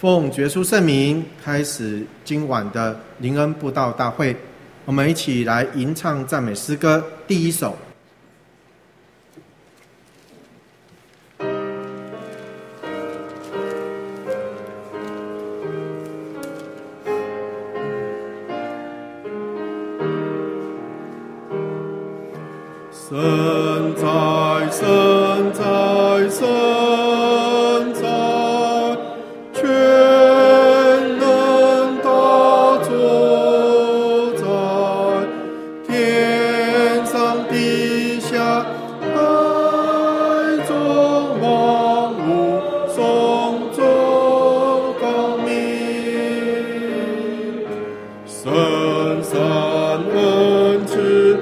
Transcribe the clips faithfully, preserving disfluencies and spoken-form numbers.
奉主耶稣圣名开始今晚的灵恩布道大会，我们一起来吟唱赞美诗歌第一首。 神在，神在，神在，全能大作在，天上地下，海中万物，颂作光明。神善恩慈，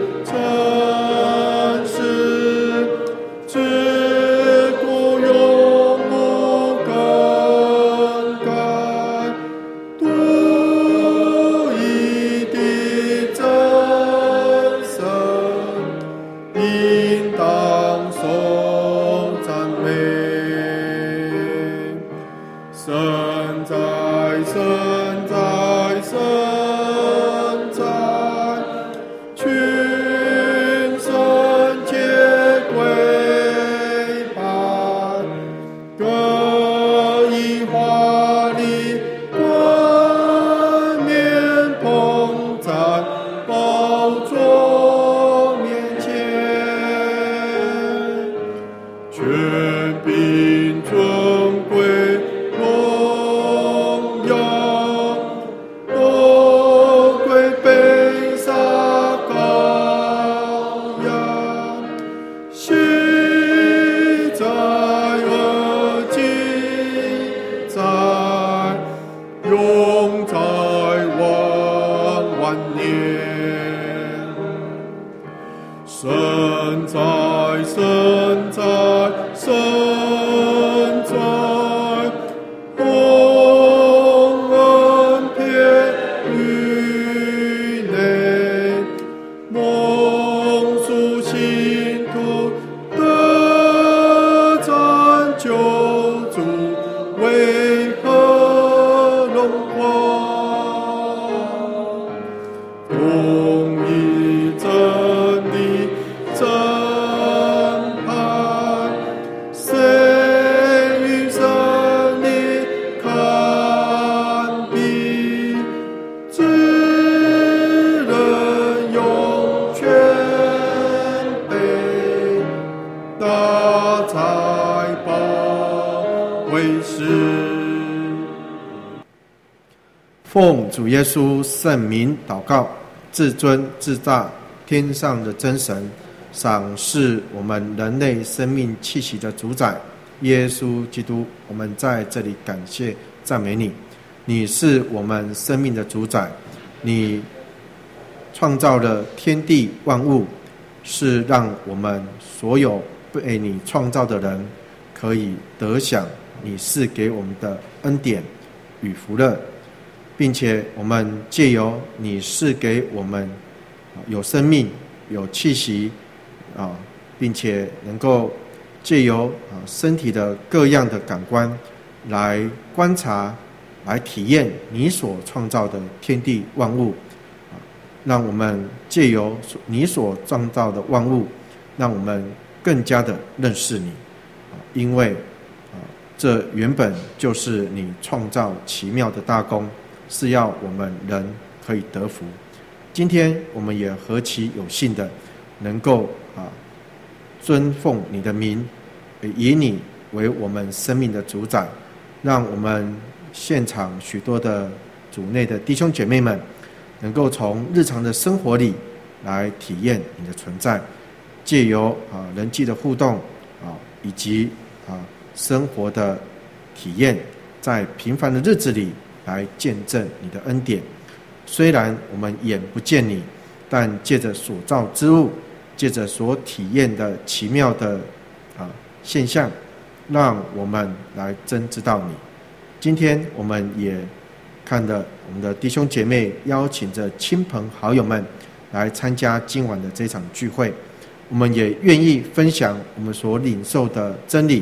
奉主耶稣圣名祷告，至尊至大天上的真神，赏识我们人类生命气息的主宰耶稣基督，我们在这里感谢赞美你。你是我们生命的主宰，你创造了天地万物，是让我们所有被你创造的人可以得享你赐给我们的恩典与福乐，并且我们借由你赐给我们有生命有气息啊，并且能够借由啊身体的各样的感官来观察来体验你所创造的天地万物啊，让我们借由你所创造的万物，让我们更加的认识你啊，因为啊这原本就是你创造奇妙的大功，是要我们人可以得福。今天我们也何其有幸的能够啊尊奉你的名，以你为我们生命的主宰，让我们现场许多的主内的弟兄姐妹们能够从日常的生活里来体验你的存在，借由啊人际的互动啊以及啊生活的体验，在平凡的日子里来见证你的恩典。虽然我们眼不见你，但借着所造之物，借着所体验的奇妙的啊现象，让我们来真知道你。今天我们也看了我们的弟兄姐妹邀请着亲朋好友们来参加今晚的这场聚会，我们也愿意分享我们所领受的真理，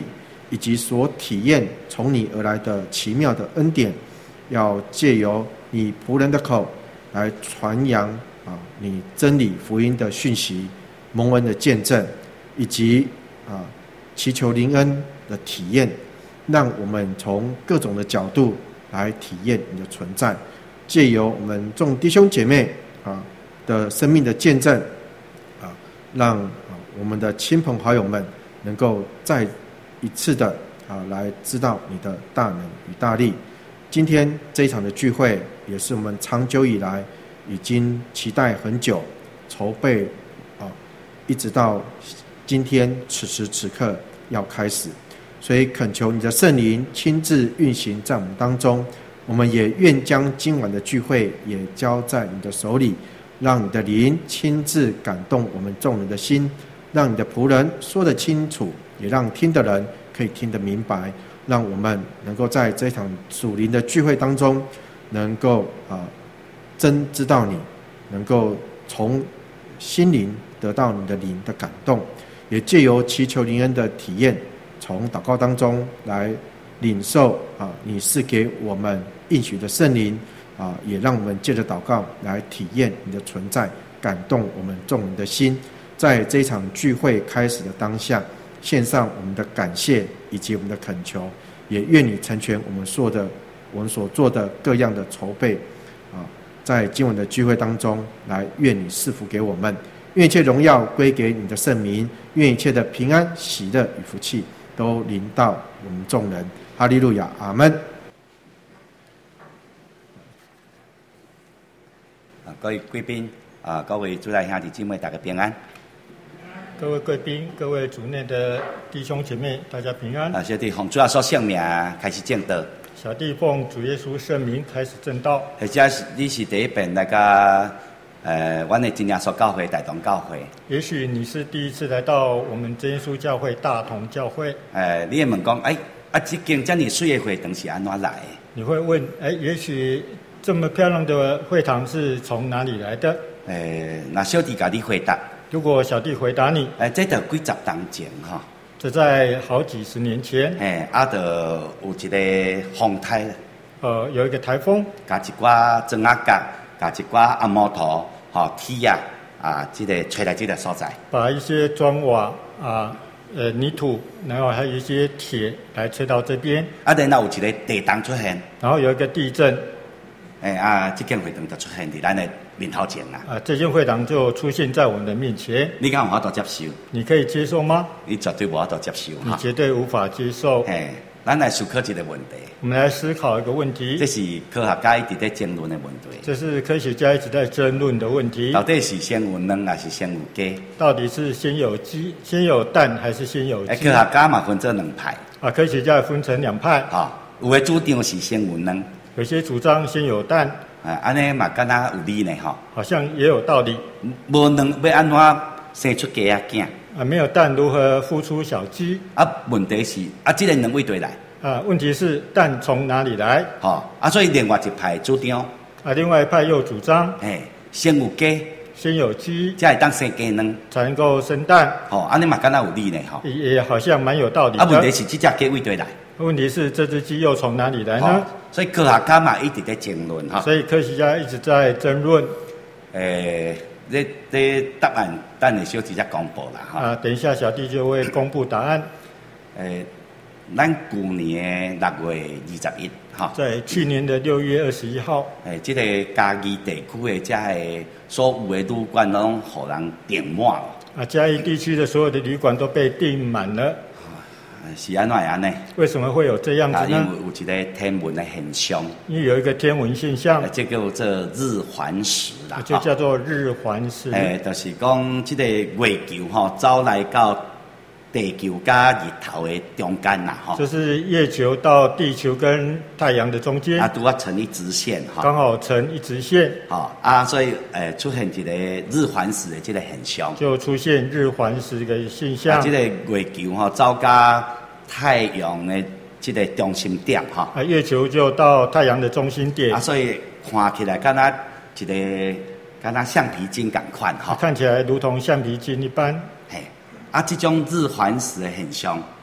以及所体验从你而来的奇妙的恩典，要借由你仆人的口来传扬啊你真理福音的讯息、蒙恩的见证，以及啊祈求灵恩的体验，让我们从各种的角度来体验你的存在，借由我们众弟兄姐妹啊的生命的见证啊，让啊我们的亲朋好友们能够再一次的啊来知道你的大能与大力。今天这一场的聚会也是我们长久以来已经期待很久，筹备啊，一直到今天此时此刻要开始。所以恳求你的圣灵亲自运行在我们当中，我们也愿将今晚的聚会也交在你的手里，让你的灵亲自感动我们众人的心，让你的仆人说得清楚，也让听的人可以听得明白，让我们能够在这场属灵的聚会当中能够啊真知道你，能够从心灵得到你的灵的感动，也借由祈求灵恩的体验，从祷告当中来领受啊你是给我们应许的圣灵啊，也让我们借着祷告来体验你的存在，感动我们众人的心。在这一场聚会开始的当下，献上我们的感谢以及我们的恳求，也愿你成全我们所的我们所做的各样的筹备啊，在今晚的聚会当中来，愿你赐福给我们，愿一切荣耀归给你的圣名，愿一切的平安喜乐与福气都临到我们众人。哈利路亚，阿们。 啊，各位贵宾啊，各位主内兄弟姊妹，大家平安。 各位贵宾，各位主内的弟兄姐妹，大家平安。 啊，小弟奉主耶稣圣名开始讲道。 小弟奉主耶稣圣名开始正道。 或者是你是第一遍来个呃，阮的真耶稣教会大同教会。 也许你是第一次来到我们真耶稣教会大同教会。 呃，你会问讲，哎，啊，这间这么水的会堂是安怎来的？ 你会问，哎，也许这么漂亮的会堂是从哪里来的？ 呃，那小弟甲你回答。 如果小弟回答你， 哎，这就几十年前哈， 这在好几十年前， 哎，啊，就有一个风台， 呃，有一个台风， 加一寡砖仔角，加一寡阿摩头，吼铁啊，啊，这个吹来这个所在， 把一些砖瓦啊，呃，泥土，然后还有一些铁来吹到这边， 啊，然后有一个地动出现， 然后有一个地震， 哎啊，这间会堂就出现伫咱的面头前啦。 啊，这间会堂就出现在我们的面前。 你敢有法度接受？ 你可以接受吗？ 你绝对无法度接受你绝对无法接受。 嘿，咱来思考一个问题。 我们来思考一个问题。 这是科学家一直在争论的问题。 这是科学家一直在争论的问题。 到底是先有卵还是先有鸡？ 到底是先有鸡、先有蛋还是先有鸡？ 科学家嘛分做两派。 啊，科学家也分成两派。 啊，有的主张是先有卵， 有些主张先有蛋。 啊，安尼嘛，敢若有理呢吼。 好像也有道理。 无卵要安怎生出鸡仔囝？ 啊，没有蛋如何孵出小鸡？ 啊，问题是啊，这个卵位对来？ 啊，问题是蛋从哪里来？ 吼，啊，所以另外一派主张。 啊，另外一派又主张。 哎，先有鸡。 先有鸡， 才会当生鸡卵， 才能够生蛋。 吼、哦，安尼嘛敢若有理呢吼。 也好像蛮有道理的。 啊，问题是这只鸡位对来？ 问题是这只鸡又从哪里来呢？ 哦、所以科学家嘛一直在争论哈。 所以科学家一直在争论。 诶、欸，这这答案等下小弟才公布啦哈。 啊，等一下小弟就会公布答案。 诶、欸，咱去年的六月二十一哈。 在去年的六月二十一号。 诶、欸，这个嘉义地区的这个所有的旅馆拢互人订满了。 啊，嘉义地区的所有的旅馆都被订满了。 是安怎样呢？ 为什么会有这样子呢？ 因为有一个天文的现象。 因为有一个天文现象， 这叫做日环食啦， 就叫做日环食。 诶、欸，就是讲这个月球吼走来到地球加日头的中间啦，吼。 就是月球到地球跟太阳的中间。 啊，拄啊成一直线哈。 刚好成一直线。 好啊，所以诶出现一个日环食的这个现象。 就出现日环食的现象。 啊，这个月球吼走加太阳的这个中心点哈。 啊，月球就到太阳的中心点。 啊，所以看起来敢若一个敢若橡皮筋共款哈。 看起来如同橡皮筋一般。 嘿，啊，这种日环食的现象。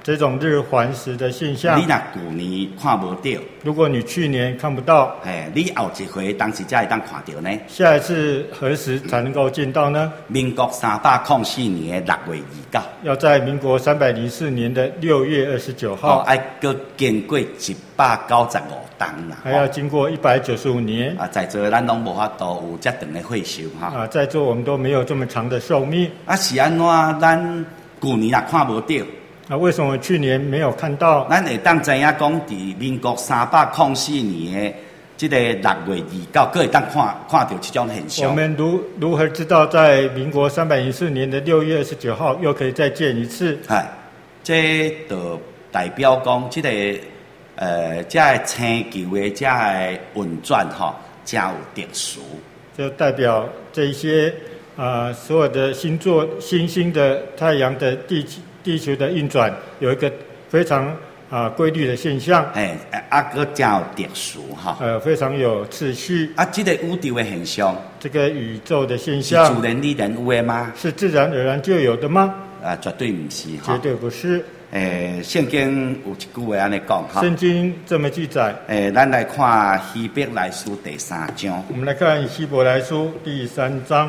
这种日环食的现象， 你若旧年看无到， 如果你去年看不到， 嘿，你后一回当时才会当看到呢？ 下一次何时才能够见到呢？ 民国三百零四年的六月二九， 要在民国三百零四年的六月二十九号， 哦，爱搁经过一百九十五冬啦， 还要经过一百九十五年。 啊，在座咱拢无法度有遮长的岁数哈。 啊，在座我们都没有这么长的寿命。 啊，是安怎？咱旧年也看无到。 啊，为什么去年没有看到？ 咱会当知影讲，伫民国三百零四年的这个六月二九，搁会当看看到这种现象。 我们如如何知道在民国三百零四年的六月二十九号又可以再见一次？ 哎，这就代表讲，这个呃，这个星球的这个运转吼，真有特殊。 就代表这一些啊、呃，所有的星座、星星的、太阳的、地地球的运转有一个非常啊、呃、规律的现象。 哎，啊，个真有特殊哈。 呃，非常有秩序。 啊，这个宇宙的现象， 这个宇宙的现是象， 自然而然有的吗？ 是自然而然就有的吗？ 啊，绝对不是哈。 绝对不是。 诶，圣经有一句话安尼讲哈。 圣经这么记载。 诶，咱来看希伯来书第三章。 我们来看希伯来书第三章。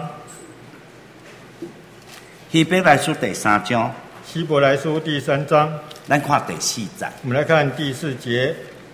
希伯来书第三章。 希伯来书第三章。 咱看第四节。 我们来看第四节。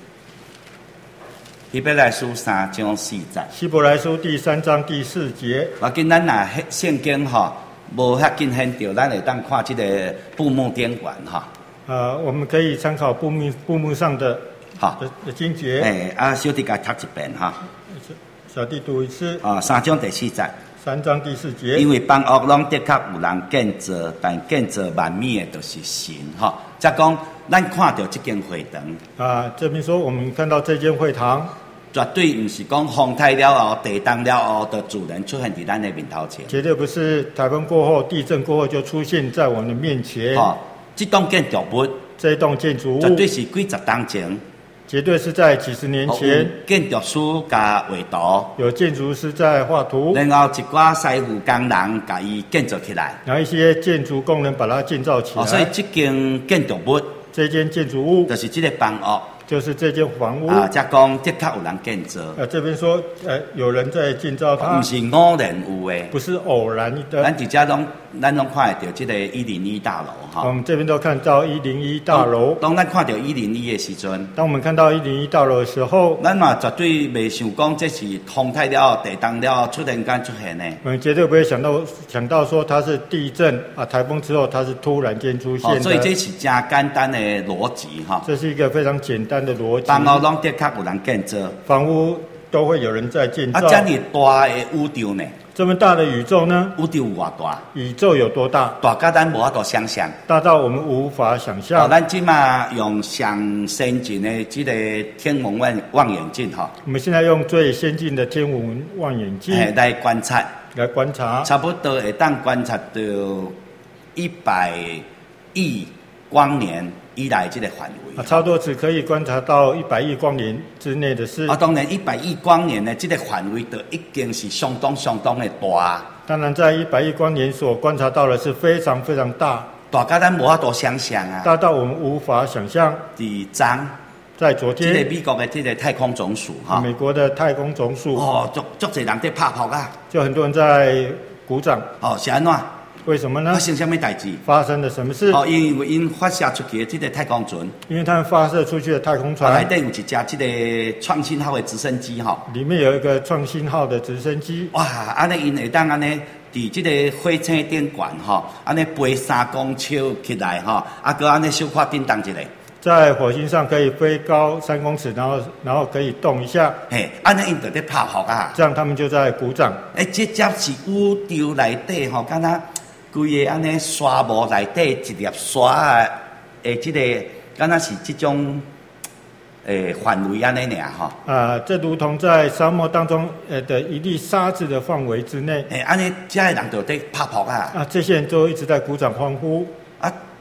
希伯来书三章四节。 希伯来书第三章第四节。 我见咱若圣经吼，无遐紧现着，咱会当看这个布幕典管哈。 呃，我们可以参考布幕布幕上的好的的经节。 诶，啊，小弟甲读一遍哈。 小弟读一次。 啊，三章第四节。 三章第四节。 因为万恶拢的确有人建造，但建造万米的就是神哈。即讲，咱看到这间会堂啊，这边说我们看到这间会堂， 绝对不是讲风台了后、地动了后的自然出现在咱的面头前。 绝对不是台风过后、地震过后就出现在我们的面前。 哦，这栋建筑物， 这栋建筑物绝对是几十年前。 绝对是在几十年前， 建筑师加画图， 有建筑师在画图， 然后一寡师傅工人甲伊建造起来， 然后一些建筑工人把它建造起来。 哦，所以这间建筑物， 这间建筑物就是这个房屋， 就是这间房屋啊，再讲的确有人建造。 呃，这边说，呃，有人在建造它， 不是偶然有的， 不是偶然的。 咱直接拢，咱拢看得到这个一零一大楼哈。 我们这边都看到一零一大楼。 当咱看到一零一的时阵， 当我们看到一零一大楼的时候， 咱嘛绝对未想讲这是风台了后、地动了后突然间出现的。 我们绝对不会想到想到说它是地震啊、台风之后它是突然间出现的。 哦，所以这是真简单的逻辑哈。 这是一个非常简单的逻辑。 房屋拢的确有人建造， 房屋都会有人在建造。 啊，这么大的宇宙呢？ 这么大的宇宙呢？ 宇宙有偌大？ 宇宙有多大？ 大到咱无法度想象， 大到我们无法想象。 哦，咱即马用上先进的这个天文望望远镜哈。 我们现在用最先进的天文望远镜来观察， 来观察， 差不多会当观察到一百亿光年以来这个范围。 啊，差不多只可以观察到一百亿光年之内的事。 啊，当然一百亿光年的这个范围就已经是相当相当的大。 当然，在一百亿光年所观察到的是非常非常大， 大到咱无法度想象啊！ 大到我们无法想象。 伫昨在昨天， 这个美国的这个太空总署哈， 美国的太空总署哦，足足侪人在拍炮啊， 就很多人在鼓掌。 哦，是安怎？ 为什么呢？ 发生什么代志？ 发生了什么事？ 哦，因为因发射出去的这个太空船， 因为他们发射出去的太空船， 内底有一架这个创新号的直升机哈， 里面有一个创新号的直升机。 哇，安尼因会当安尼伫这个火星顶悬哈，安尼飞三公尺起来哈，啊，搁安尼小可叮当一下。 在火星上可以飞高三公尺，然后然后可以动一下。 嘿，安尼因就在拍炮啊。 这样他们就在鼓掌。 诶，这只是宇宙内底吼，敢若规个安尼沙漠内底一粒沙啊，诶，这个敢若是这种诶范围安尼尔吼。 啊，这如同在沙漠当中呃的一粒沙子的范围之内。 诶，安尼这些人就在拍炮啊。 啊，这些人都一直在鼓掌欢呼。 啊，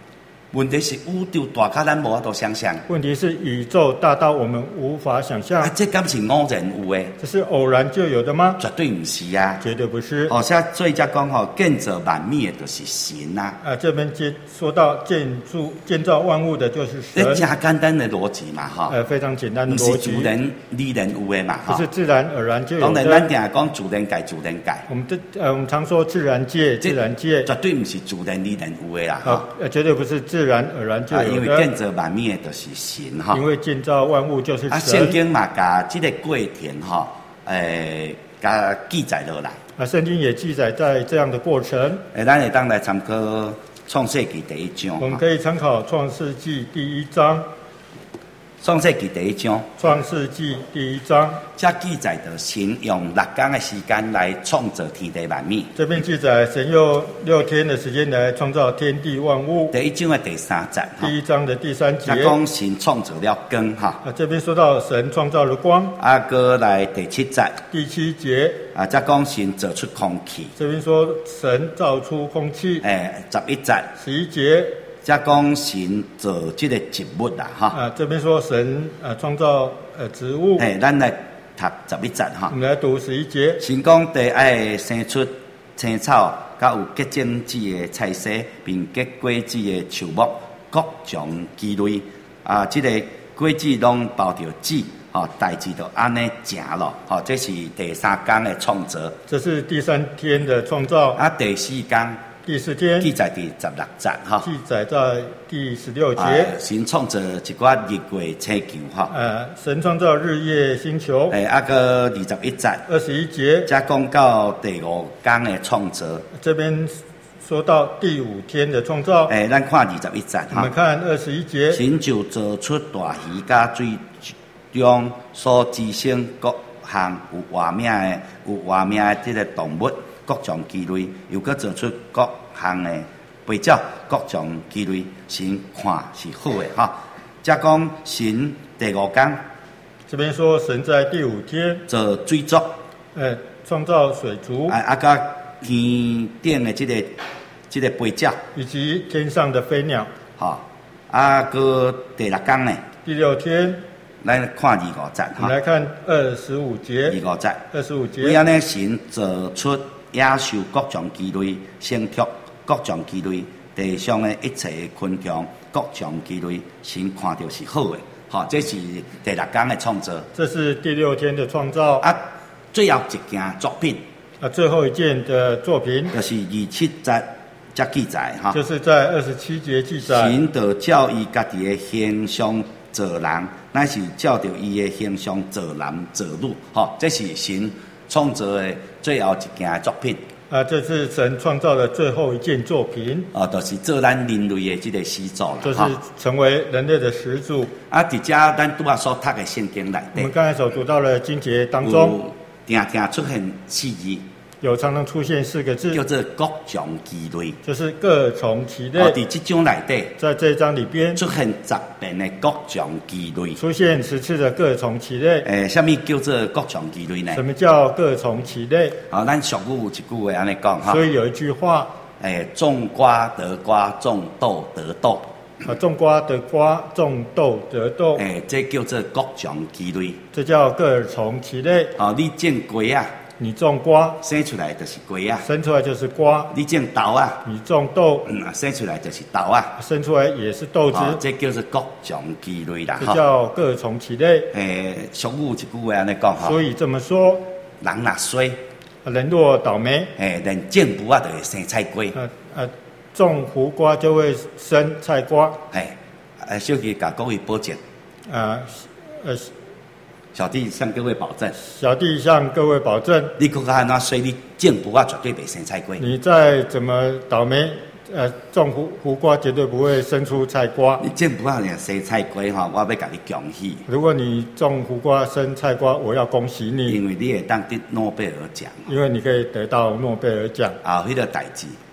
问题是宇宙大到咱无法度想象。 问题是宇宙大到我们无法想象。 啊，这敢是偶然有的？ 这是偶然就有的吗？ 绝对不是啊， 绝对不是。 哦，像所以才讲吼，建造万物的就是神啊。 啊，这边接说到建筑建造万物的就是神。 这真简单的逻辑嘛，哈。 呃，非常简单的逻辑。 不是自然理然有的嘛，哈。 不是自然而然就有的。 当然，咱定讲自然界，自然界。 我们这呃，我们常说自然界，自然界绝对不是自然理然有的啦， 哈。呃，绝对不是自然而然就有的。 啊，因为建造万物的就是神哈。 因为建造万物就是神。 啊，圣经嘛，甲这个过程哈，诶，甲记载落来。 啊，圣经也记载在这样的过程。 诶，咱会当来参考创世纪第一章。 我们可以参考创世纪第一章。 创世纪第一章， 创世纪第一章， 这记载的神用六天的时间来创造天地万物。 这边记载神用六天的时间来创造天地万物。 第一章的第三节， 第一章的第三节， 讲神创造了光哈。 啊，这边说到神创造了光。 啊，过来第七节， 第七节， 啊，再讲神造出空气。 这边说神造出空气。 诶，十一节， 十一节。 再讲神造这个植物啦，哈。 啊，这边说神啊创造呃植物。 诶，咱来读十一节哈。 我们来读十一节。 神讲地爱生出青草，甲有结种子的菜色，并结果子的树木，各种基类。啊，这个果子拢包着籽，吼，代志就安尼行咯。吼，这是第三天的创造。 这是第三天的创造。 啊，第四天。 第四天记载第十六节哈， 记载在第十六节。 呃、神创造一寡日月星球哈。 呃，神创造日月星球。 诶、欸，啊个二十一节。 二十一节。 再讲到第五天的创造。这边说到第五天的创造。 诶、欸，咱看二十一节哈。 我们看二十一节。 神就造出大鱼甲水中所滋生各项有活命的、有活命的这个动物。各种基类，又搁做出各项的飞鸟，各种基类，神看是好的哈。再讲神第五天， 这边说神在第五天做水族， 呃，创造水族， 啊啊，甲天顶的这个这个飞鸟， 以及天上的飞鸟， 哈。啊，搁第六天呢？ 第六天， 来看二五节哈。 我们来看二十五节。 二五节， 二十五节。 为安尼神做出野兽各种基类，牲畜各种基类，地上的一切昆虫各种基类，神看到是好的。好，这是第六天的创造。 这是第六天的创造。 啊，最后一件作品。 啊，最后一件的作品。 就是二七节才记载哈。 就是在二十七节记载。 神就照伊家己的形象造人，乃是照着伊的形象造男造女。好，这是神创造的最后一件作品。 啊，这是神创造的最后一件作品。 哦，就是做咱人类的这个始祖啦。 就是成为人类的始祖。 啊，伫遮咱拄啊所读的圣经内底， 我们刚才所读到的经节当中， 定定出现四字。 有常常出现四个字， 叫做各种基类， 就是各从其类。 哦，伫这章内底， 在这一章里边出现十遍的各种基类， 出现十次的各从其类。 诶，什么叫做各种基类呢？ 什么叫各从其类？ 好，咱俗语有一句话安尼讲哈。 所以有一句话， 诶，种瓜得瓜，种豆得豆。 啊，种瓜得瓜，种豆得豆。 诶，这叫做各种基类， 这叫各从其类。 哦，你种瓜啊？ 你种瓜， 生出来就是瓜啊， 生出来就是瓜。 你种豆啊， 你种豆， 嗯，生出来就是豆啊， 生出来也是豆子。 哦，这叫做各种基类啦， 这叫各从其类。 诶，俗语一句话安尼讲哈。 所以这么说， 人若衰， 人若倒霉， 诶，连种胡啊就会生菜瓜。 呃呃，种胡瓜就会生菜瓜。 诶，诶，小弟甲各位保证， 啊，呃。 小弟向各位保证， 小弟向各位保证， 你看看那水你种胡啊绝对袂生菜瓜。 你再怎么倒霉，呃，种胡胡瓜绝对不会生出菜瓜。 你种胡啊连生菜瓜哈，我要甲你恭喜。 如果你种胡瓜生菜瓜，我要恭喜你， 因为你会当得诺贝尔奖。 因为你可以得到诺贝尔奖。 啊，迄个代志，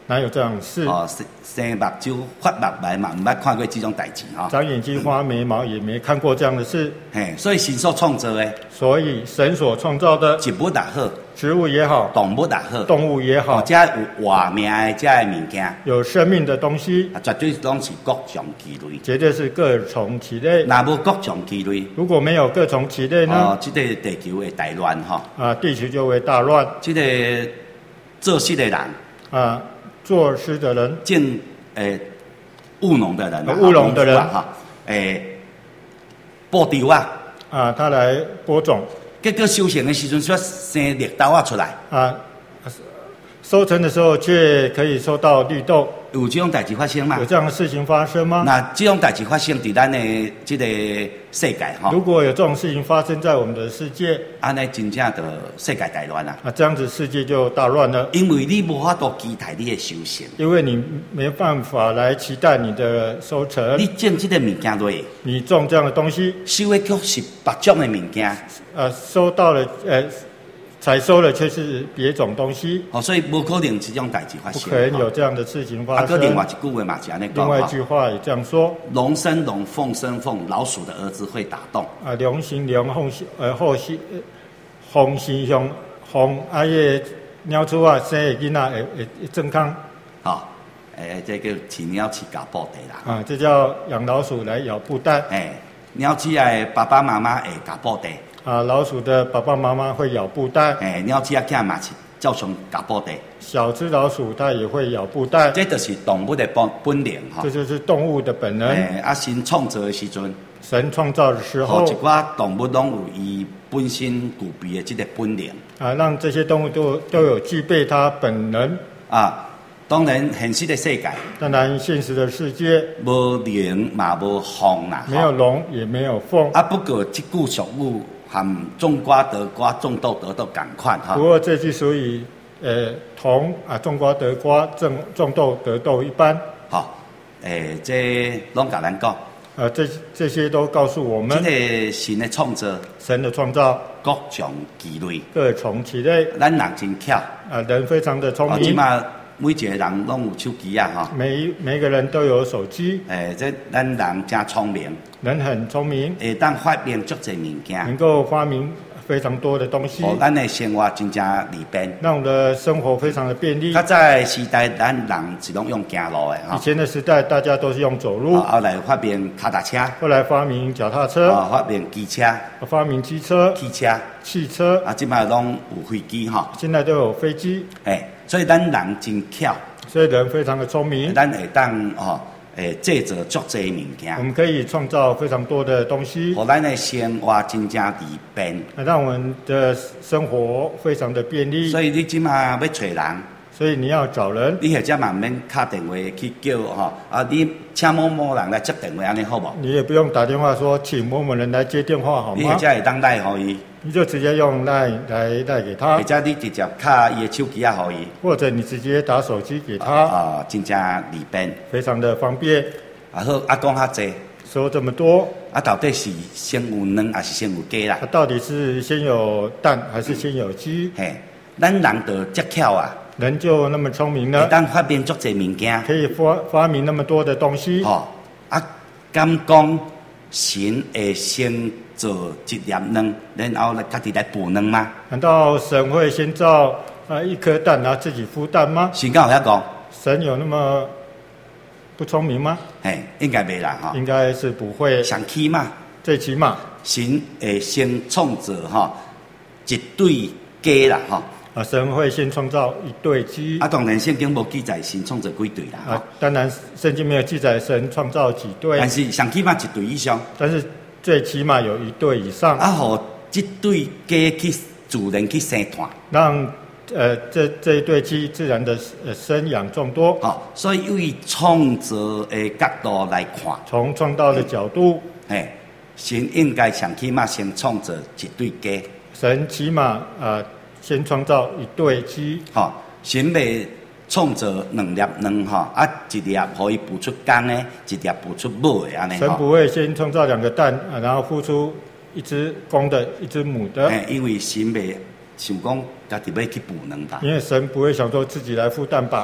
哪有这样的事？ 哦，生生目睭发目眉嘛，唔捌看过这种代志哈。 长眼睛花眉毛也没看过这样的事。 嘿，所以神所创造的， 所以神所创造的植物也好， 植物也好， 动物也好， 动物也好， 哦，这有活命的这的物件， 有生命的东西， 啊，绝对拢是各种其类。 绝对是各种其类。 若无各种其类， 如果没有各种其类呢？ 哦，这个地球会大乱哈。 啊，地球就会大乱。 这个做事的人， 啊，做事的人， 种诶务农的人， 务农的人哈，诶，播稻啊， 啊，他来播种， 结果收成的时阵，却生绿豆啊出来。 啊，收成的时候却可以收到绿豆， 有这种代志发生吗？ 有这样的事情发生吗？ 那这种代志发生在咱的这个世界哈， 如果有这种事情发生在我们的世界， 安尼真正的世界大乱啊！ 啊，这样子世界就大乱了。 因为你无法度期待你的收成， 因为你没办法来期待你的收成。 你种这个物件落， 你种这样的东西， 收的却是别种的物件， 呃，收到了，呃。采收了却是别种东西， 哦，所以不可能这种代志发生， 不可能有这样的事情发生。 啊，另外一句话嘛是安尼讲， 另外一句话也这样说： 龙生龙，凤生凤，老鼠的儿子会打洞。 啊，龙生龙，凤生呃后生凤生雄，凤啊个鸟鼠啊生的囡仔会会健康。 好，诶，这个饲鸟饲咬布袋啦。 啊，这叫养老鼠来咬布袋。 诶，鸟饲的爸爸妈妈会咬布袋。 啊，老鼠的爸爸妈妈会咬布袋。 诶，鸟鼠啊囝嘛是照常咬布袋。 小只老鼠它也会咬布袋。 这就是动物的本本能哈。 这就是动物的本能。 诶，啊，神创造的时阵， 神创造的时候， 一寡动物拢有伊本身具备的这个本能。 啊，让这些动物都都有具备它本能。 啊，当然现实的世界， 当然现实的世界无龙嘛无凤啦， 没有龙也没有凤。 啊，不过这句俗语。和种瓜得瓜，种豆得豆赶快哈。 不过这句俗语，呃，同啊种瓜得瓜，种种豆得豆一般。 好，诶、欸，这拢甲咱讲。 呃，这这些都告诉我们， 这个神的创造， 神的创造， 各种其类， 各从其类。 咱人真巧， 啊，人非常的聪明。 起码每一个人拢有手机啊，哈。 每每个人都有手机。 诶、欸，这咱人真聪明。 人很聪明， 会当发明足侪物件， 能够发明非常多的东西， 哦，咱的生活真正利便， 让我们的生活非常的便利。 较早的时代，咱人是拢用行路的哈。 以前的时代，大家都是用走路。 哦、后来发明脚踏车， 后来发明脚踏车， 哦，发明机车， 发明机车、 汽车、 汽车， 啊，即摆拢有飞机哈。 现在都有飞机， 哎，所以咱人真巧， 所以人非常的聪明， 咱会当哦。诶，制造足侪物件， 我们可以创造非常多的东西， 互咱的生活真正利便， 让我们的生活非常的便利。 所以你即马要找人， 所以你要找人， 你或者嘛免打电话去叫吼，啊，你请某某人来接电话，安尼好无？ 你也不用打电话说请某某人来接电话，好吗？ 你或者会当赖互伊， 你就直接用赖来赖给他， 或者你直接卡伊的手机啊互伊， 或者你直接打手机给他， 啊，真正利便， 非常的方便。 啊好，啊讲较济， 说这么多， 啊到底是先有卵还是先有鸡啦？ 啊，到底是先有蛋还是先有鸡？ 嘿，咱人就遮巧啊， 人就那么聪明呢， 会当发明足侪物件， 可以发发明那么多的东西。 吼、哦，啊，敢讲神会先做一粒卵，然后来家己来孵卵吗？ 难道神会先造啊一颗蛋，然后自己孵蛋吗？ 神敢有遐讲？ 神有那么不聪明吗？ 嘿，应该袂啦哈。 应该是不会。 上起嘛， 最起码神会先创造哈一对鸡啦哈。 啊，神会先创造一对鸡。 啊，当然圣经无记载神创造几对啦。 啊，当然圣经没有记载神创造几对。 但是上起码一对以上。 但是最起码有一对以上。 啊，互这对鸡去自然去生团。 让呃，这这一对鸡自然的呃生养众多， 哦，所以由于创造的角度来看， 从创造的角度， 哎，神应该上起码先创造一对鸡， 神起码呃先创造一对鸡， 吼、哦，神未创造两粒卵吼，啊一粒可以孵出公的，一粒孵出母的安尼。 神不会先创造两个蛋，啊、然后孵出一只公的，一只母的， 哎，因为神未想讲家己要去孵卵吧。 因为神不会想说自己来孵蛋吧。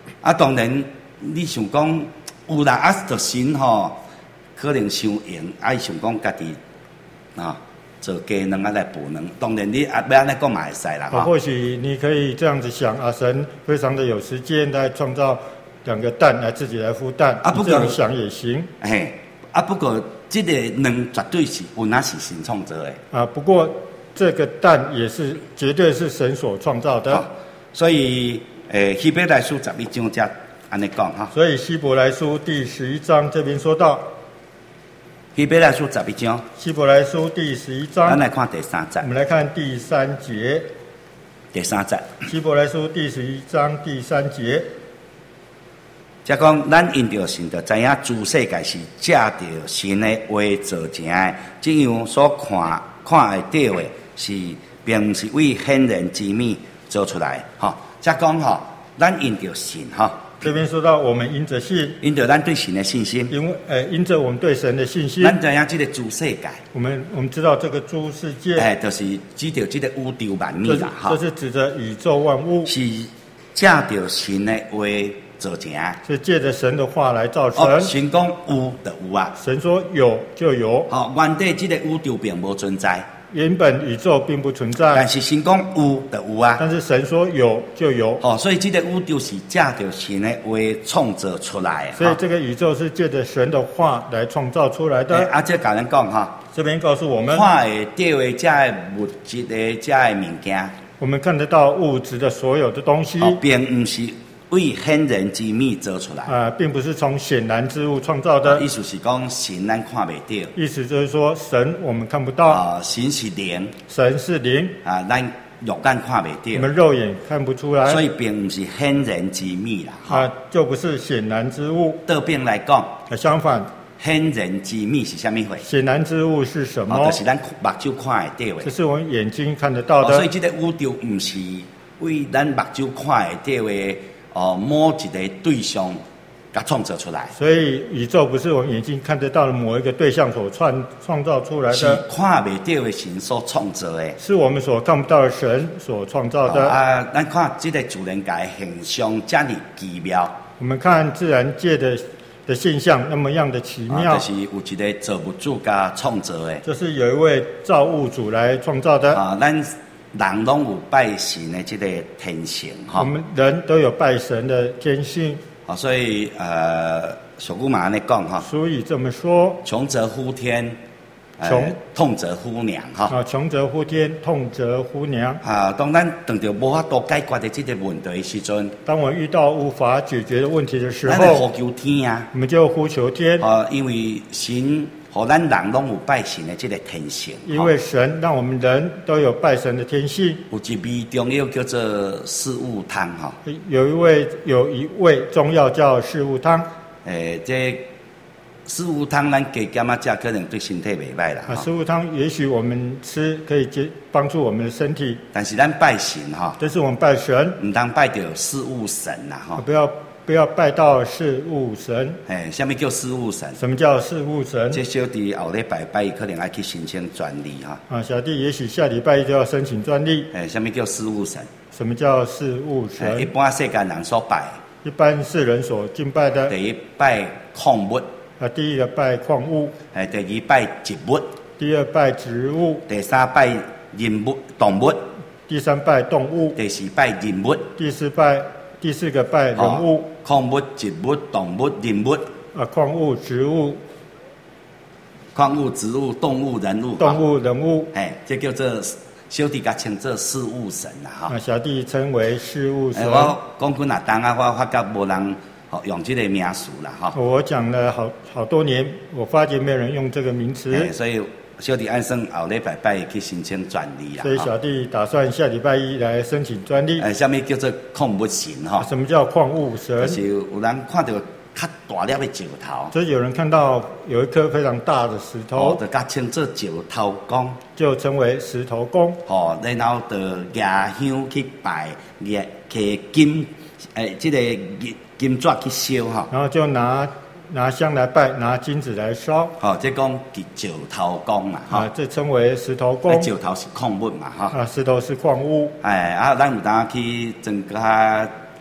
啊，当然你想讲有啦，啊，就神吼，可能伤用，爱想讲家己啊。做鸡卵啊来补卵，当然你啊要安尼讲嘛会使啦。 啊，或许你可以这样子想啊，神非常的有时间来创造两个蛋来自己来孵蛋，啊，不这样想也行。 嘿，啊，不过这个卵绝对是有那是神创造的。 啊，不过这个蛋也是绝对是神所创造的。 所以，诶，希伯来书十一章才安尼讲哈。 所以希伯来书第十一章这边说到。 希伯来书十一章， 希伯来书第十一章， 咱来看第三节。 我们来看第三节。 第三节。 希伯来书第十一章第三节， 即讲咱因着神着知影，诸世界是借着神的话造成的，这样所看看会到的是，并不是为显然之美做出来。吼，即讲吼，咱因着神吼。 这边说到我们因着信， 因着咱对神的信心， 因为呃因着我们对神的信心， 咱知影这个诸世界， 我们我们知道这个诸世界， 哎，就是指着这个宇宙万物啦， 哈，这是指着宇宙万物， 是借着神的话造成， 是借着神的话来造成。 哦，神讲有就有啊， 神说有就有。 好，原底这个宇宙并无存在。 原本宇宙并不存在， 但是神讲有就有啊。 但是神说有就有。 哦，所以这个宇宙是借着神的话创造出来。 所以这个宇宙是借着神的话来创造出来的。 啊，这甲人讲哈， 这边告诉我们， 看会到的这物质的这物件， 我们看得到物质的所有的东西， 哦，并不是为显然之美做出来啊、 呃，并不是从显然之物创造的。 意思是讲神咱看不到， 意思就是说神我们看不到啊、呃，神是灵， 神是灵啊，咱肉眼看不到， 我们肉眼看不出来， 所以并不是显然之美啦。 啊、呃，就不是显然之物。 倒边来讲， 相反， 显然之美是什么回事？ 显然之物是什么？ 哦，就是咱目睭看得到的， 这是我们眼睛看得到的。 哦、所以这个宇宙不是为咱目睭看得到的。哦，某一个对象给创造出来， 所以宇宙不是我们眼睛看得到的某一个对象所创创造出来的， 是看不到的神所创造的， 是我们所看不到的神所创造的。 哦、啊，咱看这个自然界现象这么奇妙， 我们看自然界的的现象那么样的奇妙， 啊、就是有一个造物主加创造的， 就是有一位造物主来创造的。 啊，咱人拢有拜神的这个天性哈， 我们人都有拜神的天性。 啊，所以呃，俗语嘛安尼讲哈， 所以这么说， 穷则呼天， 穷、 呃、痛则呼娘哈。 啊，穷则呼天，痛则呼娘。 啊，当咱碰到无法度解决的这个问题的时阵， 当我遇到无法解决的问题的时候， 咱呼求天啊， 我们就呼求天。 啊，因为神。和咱人拢有拜神的这个天性， 因为神让我们人都有拜神的天性。 有一味中药叫做四物汤哈， 有一味有一味中药叫四物汤。 诶，这四物汤咱加减啊，食可能对身体袂歹啦。 啊，四物汤也许我们吃可以帮助我们的身体， 但是咱拜神哈， 这是我们拜神， 唔当拜到四物神啦哈， 不要。不要拜到事物神。 哎，什么叫事物神？ 什么叫事物神？ 这小弟后礼拜拜可能要去申请专利哈。 啊，小弟也许下礼拜一就要申请专利。 哎，什么叫事物神？ 什么叫事物神？ 一般世间人所拜， 一般世人所敬拜的。 第一拜矿物。 啊，第一个拜矿物。 哎，第二拜植物。 第二拜植物。 第三拜人物动物。 第三拜动物。 第四拜人物。 第四拜。第四个拜人物， 矿物、植物、动物、人物。 啊，矿物、植物、 矿物、植物、动物、人物。 动物、人物， 哎，这叫做小弟甲称作事物神啦，哈。 啊，小弟称为事物神。 我讲几若当啊，我发觉无人用这个名词啦，哈。 我讲了好好多年，我发觉没有人用这个名词， 哎、所以。小弟按算后礼拜拜去申請專利啦， 所以小弟打算下禮拜一來申請專利。 誒，什麼叫做礦物神哈？ 什麼叫礦物神？ 就是有人看到較大粒的石頭， 就是有人看到有一顆非常大的石頭， 哦，就甲稱作石頭公， 就稱為石頭公。 哦，然後就牙香去拜，牙摕金誒，即、這個金金紙去燒哈， 然後就拿。拿香来拜，拿金子来烧。 哦，这讲石頭公嘛， 啊，这称为石頭公。 石頭是礦物嘛，哈。 啊，石頭是礦物。 哎，啊，咱有當去增加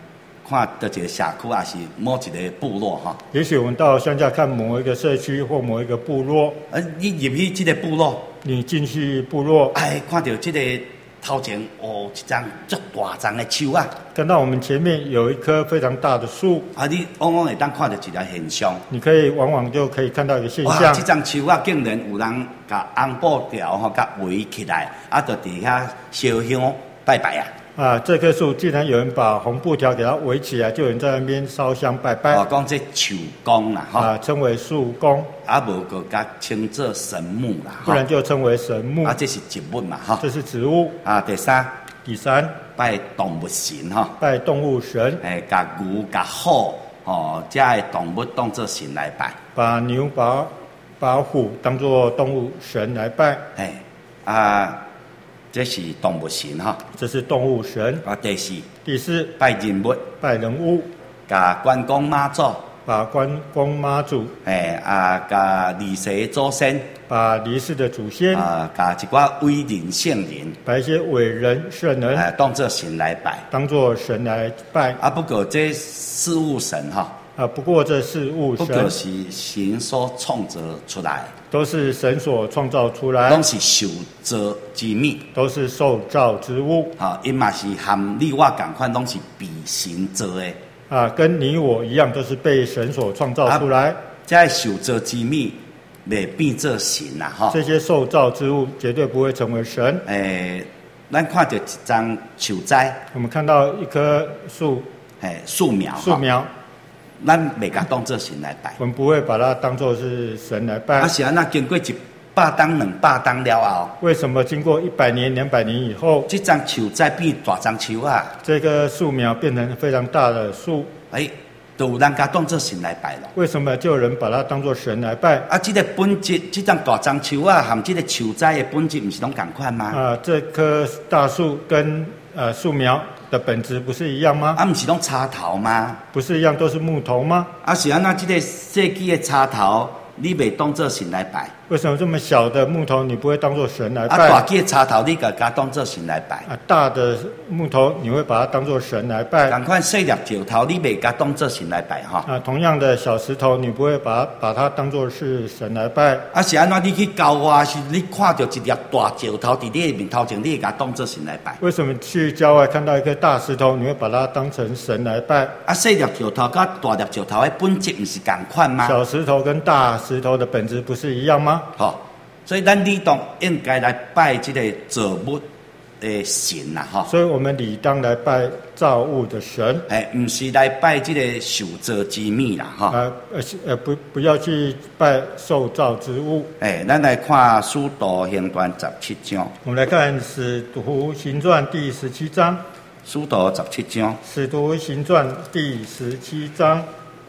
看到一个社区，还是某一个部落哈。 也许我们到乡下看某一个社区或某一个部落， 呃，你入去这个部落， 你进去部落， 哎，看到这个头前哦，一张足大张的树啊， 看到我们前面有一棵非常大的树， 啊，你往往会当看到一个现象。 你可以往往就可以看到一个现哇， 象这，张树啊，竟然有人甲红布条吼，甲围起来，啊，就伫遐烧香拜拜啊。 啊，这棵树竟然有人把红布条给它围起来，就有人在那边烧香拜拜， 哦，讲这树公啦，吼， 啊，称为树公， 啊，无个甲称作神木啦， 不然就称为神木， 啊，这是植物嘛，吼。 这是植物。 啊，第三， 第三， 拜动物神吼， 拜动物神， 诶，甲牛、甲虎，哦，这的动物当作神来拜， 把牛、把把虎当作动物神来拜， 诶，啊，这是动物神吼。 这是动物神。 啊，第四， 第四， 拜人物， 拜人物， 甲关公妈祖， 把关公妈祖， 诶，啊，甲离世祖先， 把离世的祖先， 啊，甲一寡伟人圣人， 把一些伟人圣人诶，当作神来拜。 当作神来拜。 啊，不过这事物神吼， 啊，不过这事物不过神是神所创造出来， 都是神所创造出来拢，是受造之物。 都是受造之物吼，因嘛是含你我共款，拢是被神造的。 啊，跟你我一样，都是被神所创造出来。 这受造之物，袂变做神啦，吼。 这些受造之物绝对不会成为神。 诶，咱看到一张树栽， 我们看到一棵树诶，树苗， 树苗， 咱袂甲当做神来拜。 我们不会把它当作是神来拜啊，。是安那经过一百当、两百当了后， 为什么经过一百年、两百年以后， 这张树栽变大张树啊？ 这个树苗变成非常大的树？ 诶，就有人甲当做神来拜了。 为什么就有人把它当作神来拜？ 啊，这个本质，这张大樟树啊，含这个树栽的本质，毋是拢共款吗？ 啊，这棵大树跟呃树苗的本质不是一样吗？ 啊，毋是拢插头吗？ 不是一样都是木头吗？ 啊，是安那这个设计的插头，你袂当做神来拜？ 为什么这么小的木头你不会当作神来啊， 拜？ 大基的插头，你甲甲当做神来拜？ 啊，大的木头你会把它当作神来拜？ 共款细粒石头，你袂甲当做神来拜吼？ 啊，同样的小石头你不会把它把它当作是神来拜？ 啊，是安怎你去郊外，是你看到一粒大石头伫你的面头前，你会甲当做神来拜？ 为什么去郊外看到一颗大石头，你会把它当成神来拜？ 啊，细粒石头甲大粒石头的本质毋是共款吗？ 小石头跟大石头的本质不是一样吗？ 吼，所以咱理当应该来拜这个造物的神啦，吼。 所以我们理当来拜造物的神， 哎，毋是来拜这个受造之物啦，吼。 啊，呃呃不不要去拜受造之物。 哎，咱来看《使徒行传》十七章， 我们来看《使徒行传》第十七章，《 《使徒》十七章， 使徒行传》第十七章。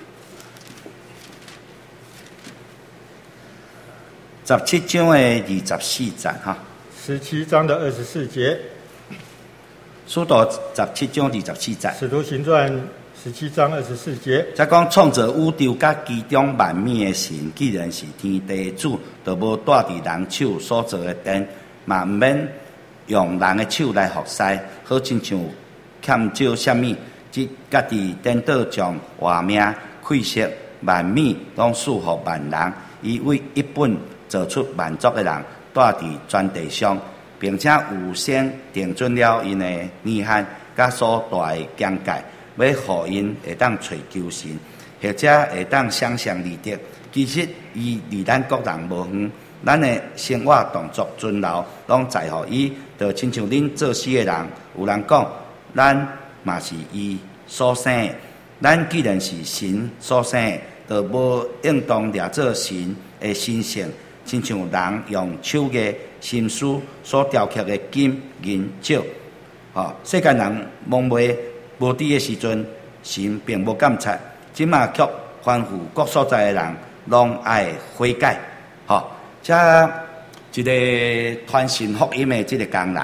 十七章的二十四节哈， 十七章的二十四节， 使徒十七章二十四节， 使徒行传十七章二十四节， 则讲创造宇宙甲其中万物的神，既然是天地主，就无带伫人手所造的殿，嘛毋免用人的手来服侍，好亲像欠少什么，即家己颠倒将活命、气息、万物拢束缚万人，伊为一本造出万族的人，带伫全地上，并且有先定准了因的年限甲所大的疆界，要互因会当找求神，或者会当想象利得。其实伊离咱各人无远，咱的生活动作尊老，拢在乎伊，就亲像恁做事的人，有人讲，咱嘛是伊所生的，咱既然是神所生的，就无应当掠做神的神性。亲像人用手艺心思所雕刻的金银石，吼，世间人蒙昧无知的时阵，神并无监察，即马却吩咐各所在的人拢爱悔改，吼，这一个传信福音的这个工人，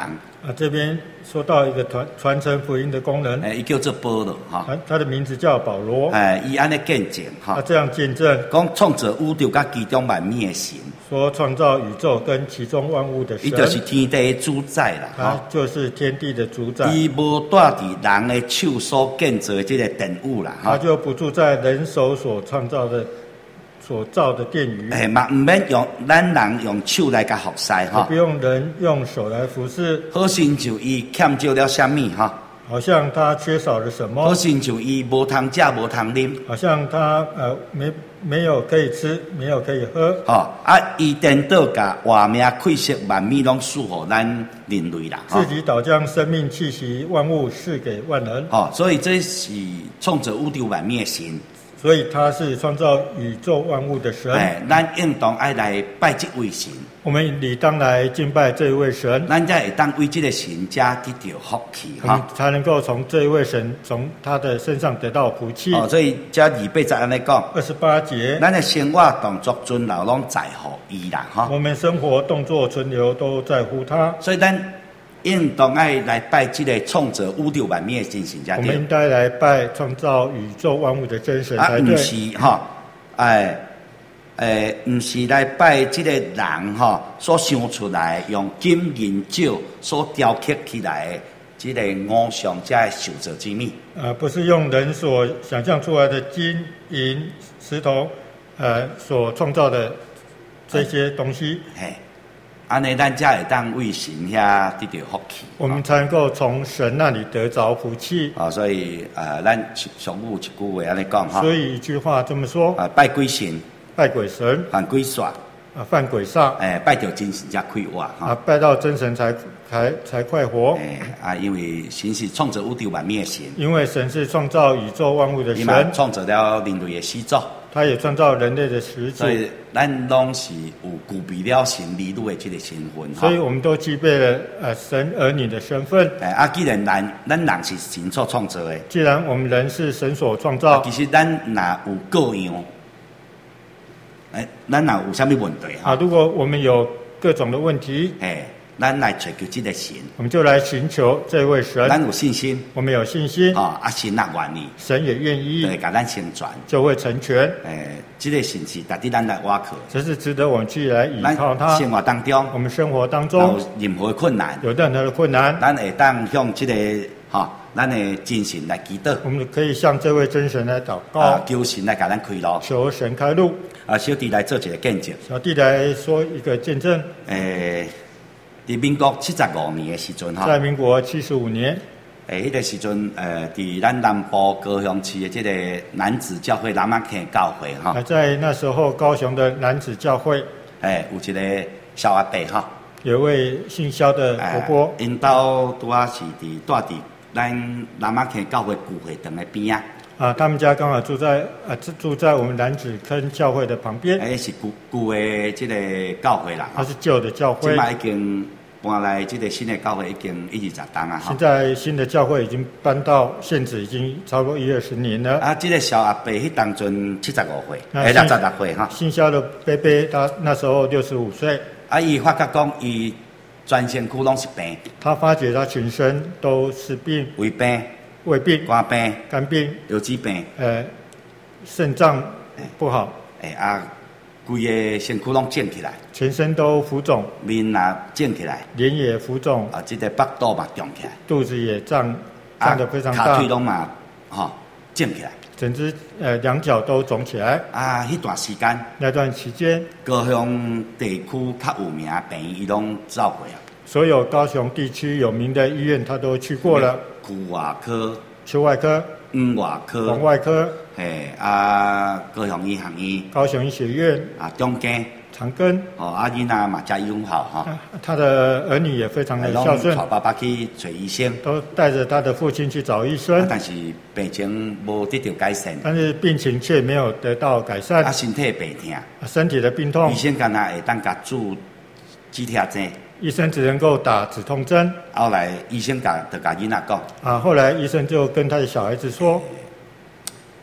啊，这边说到一个传传承福音的功能， 诶，伊叫做保罗哈， 他他的名字叫保罗， 诶，伊安尼见证哈， 他这样见证， 讲创造宇宙甲其中万物的神， 说创造宇宙跟其中万物的神， 伊就是天地的主宰啦， 他就是天地的主宰， 伊无住伫人的手所建造的这个殿宇啦， 他就不住在人手所创造的。所造的殿宇， 诶，嘛唔免用咱人用手来甲服侍哈， 不用人用手来服侍， 好像就伊欠少了什么哈， 好像他缺少了什么， 好像就伊无通食无通啉， 好像他呃没没有可以吃，没有可以喝， 哈啊，伊颠倒甲活命气息万物拢赐予咱人类啦， 自己倒将生命气息万物赐给万人， 哦，所以这是创造宇宙万物的神。 所以他是创造宇宙万物的神。 哎，咱应当爱来拜这位神。 我们理当来敬拜这一位神。 咱才会当为这个神家得到福气哈，我们才能够从这一位神从他的身上得到福气。 哦，所以这二八节安尼讲， 二十八节， 咱的生活动作存留拢在乎伊啦，哈。 我们生活动作存留都在乎他。 所以咱应当爱来拜这个创造宇宙万物的真神才对。 我们应该来拜创造宇宙万物的真神才对。 啊，不是哈，哎，诶，不是来拜这个人哈所想出来用金银酒所雕刻起来的这个偶像这的受造之物。 呃，不是用人所想象出来的金银石头，呃，所创造的这些东西。 嘿。安尼，咱才会当为神遐得到福气， 我们才能够从神那里得着福气。 啊，所以呃，咱俗语一句话安尼讲哈。 所以一句话这么说： 啊，拜鬼神， 拜鬼神， 犯鬼煞， 啊，犯鬼煞。 诶，拜到真神才快活哈。 啊，拜到真神才才才快活。 诶，啊，因为神是创造宇宙万物的神。 因为神是创造宇宙万物的神。 伊创造了人类的始祖。 他也创造人类的始祖， 所以咱拢是有具备了神儿女的这个身份。 所以我们都具备了呃神儿女的身份。 诶，啊，既然咱咱人是神所创造的， 既然我们人是神所创造， 啊、其实咱若有各样，诶，咱若有啥物问题啊？如果我们有各种的问题， 诶。咱来追求这个神， 我们就来寻求这位神。 咱有信心， 我们有信心啊，啊神也愿意， 神也愿意， 对，甲咱成全， 就会成全。 诶，这个神是值得咱来挖靠， 这是值得我们去来依靠他。 生活当中， 我们生活当中有任何困难， 有任何的困难， 咱会当向这个哈，咱的真神来祈祷。 我们可以向这位真神来祷告， 啊，求神来甲咱开路， 求神开路。 啊，小弟来做一个见证， 小弟来说一个见证。 诶。伫民国七十五年的时阵哈， 在民国七十五年， 诶，迄个时阵，呃，伫咱南部高雄市的这个男子教会南马坑教会哈， 在那时候高雄的男子教会， 诶，有一个小阿伯哈， 有位姓肖的伯伯， 因兜拄啊是伫住伫咱南马坑教会旧会堂的边啊。 啊，他们家刚好住在啊住在我们男子坑教会的旁边。 哎，是旧旧的这个教会啦。 它是旧的教会。 现在已经搬来这个新的教会，已经一二十档啊。 现在新的教会已经搬到现址，已经超过一二十年了。 啊，这个小阿伯迄当阵七十五岁，哎，六十六岁哈。 姓肖的伯伯，他那时候六十五岁。 啊，伊发觉讲，伊全身躯拢是病。 他发觉他全身都是病。 胃病。 胃病、 肝病、 肝病、 腰子病， 呃，肾脏不好， 诶啊，规个身躯拢肿起来， 全身都浮肿， 面也肿起来， 脸也浮肿， 啊，这个腹肚嘛肿起来， 肚子也胀，胀得非常大， 脚腿拢嘛，吼、哦，肿起来， 整只呃两脚都肿起来。 啊，迄段时间， 那段期间， 高雄地区较有名的病院，伊拢走过啊。 所有高雄地区有名的医院，他都去过了。 骨外科、 邱外科、 黄外科、 黄外科， 嘿啊，高雄医学院、 高雄医学院啊，中间、 长庚， 哦，啊，囡仔嘛加友好哈。 他的儿女也非常的孝顺， 带爸爸去找医生， 都带着他的父亲去找医生， 但是病情无得到改善， 但是病情却没有得到改善。 啊，身体病痛， 身体的病痛， 医生干那会当甲注止痛针。 医生只能够打止痛针。 后来医生甲就甲囡仔讲， 啊，后来医生就跟他的小孩子说，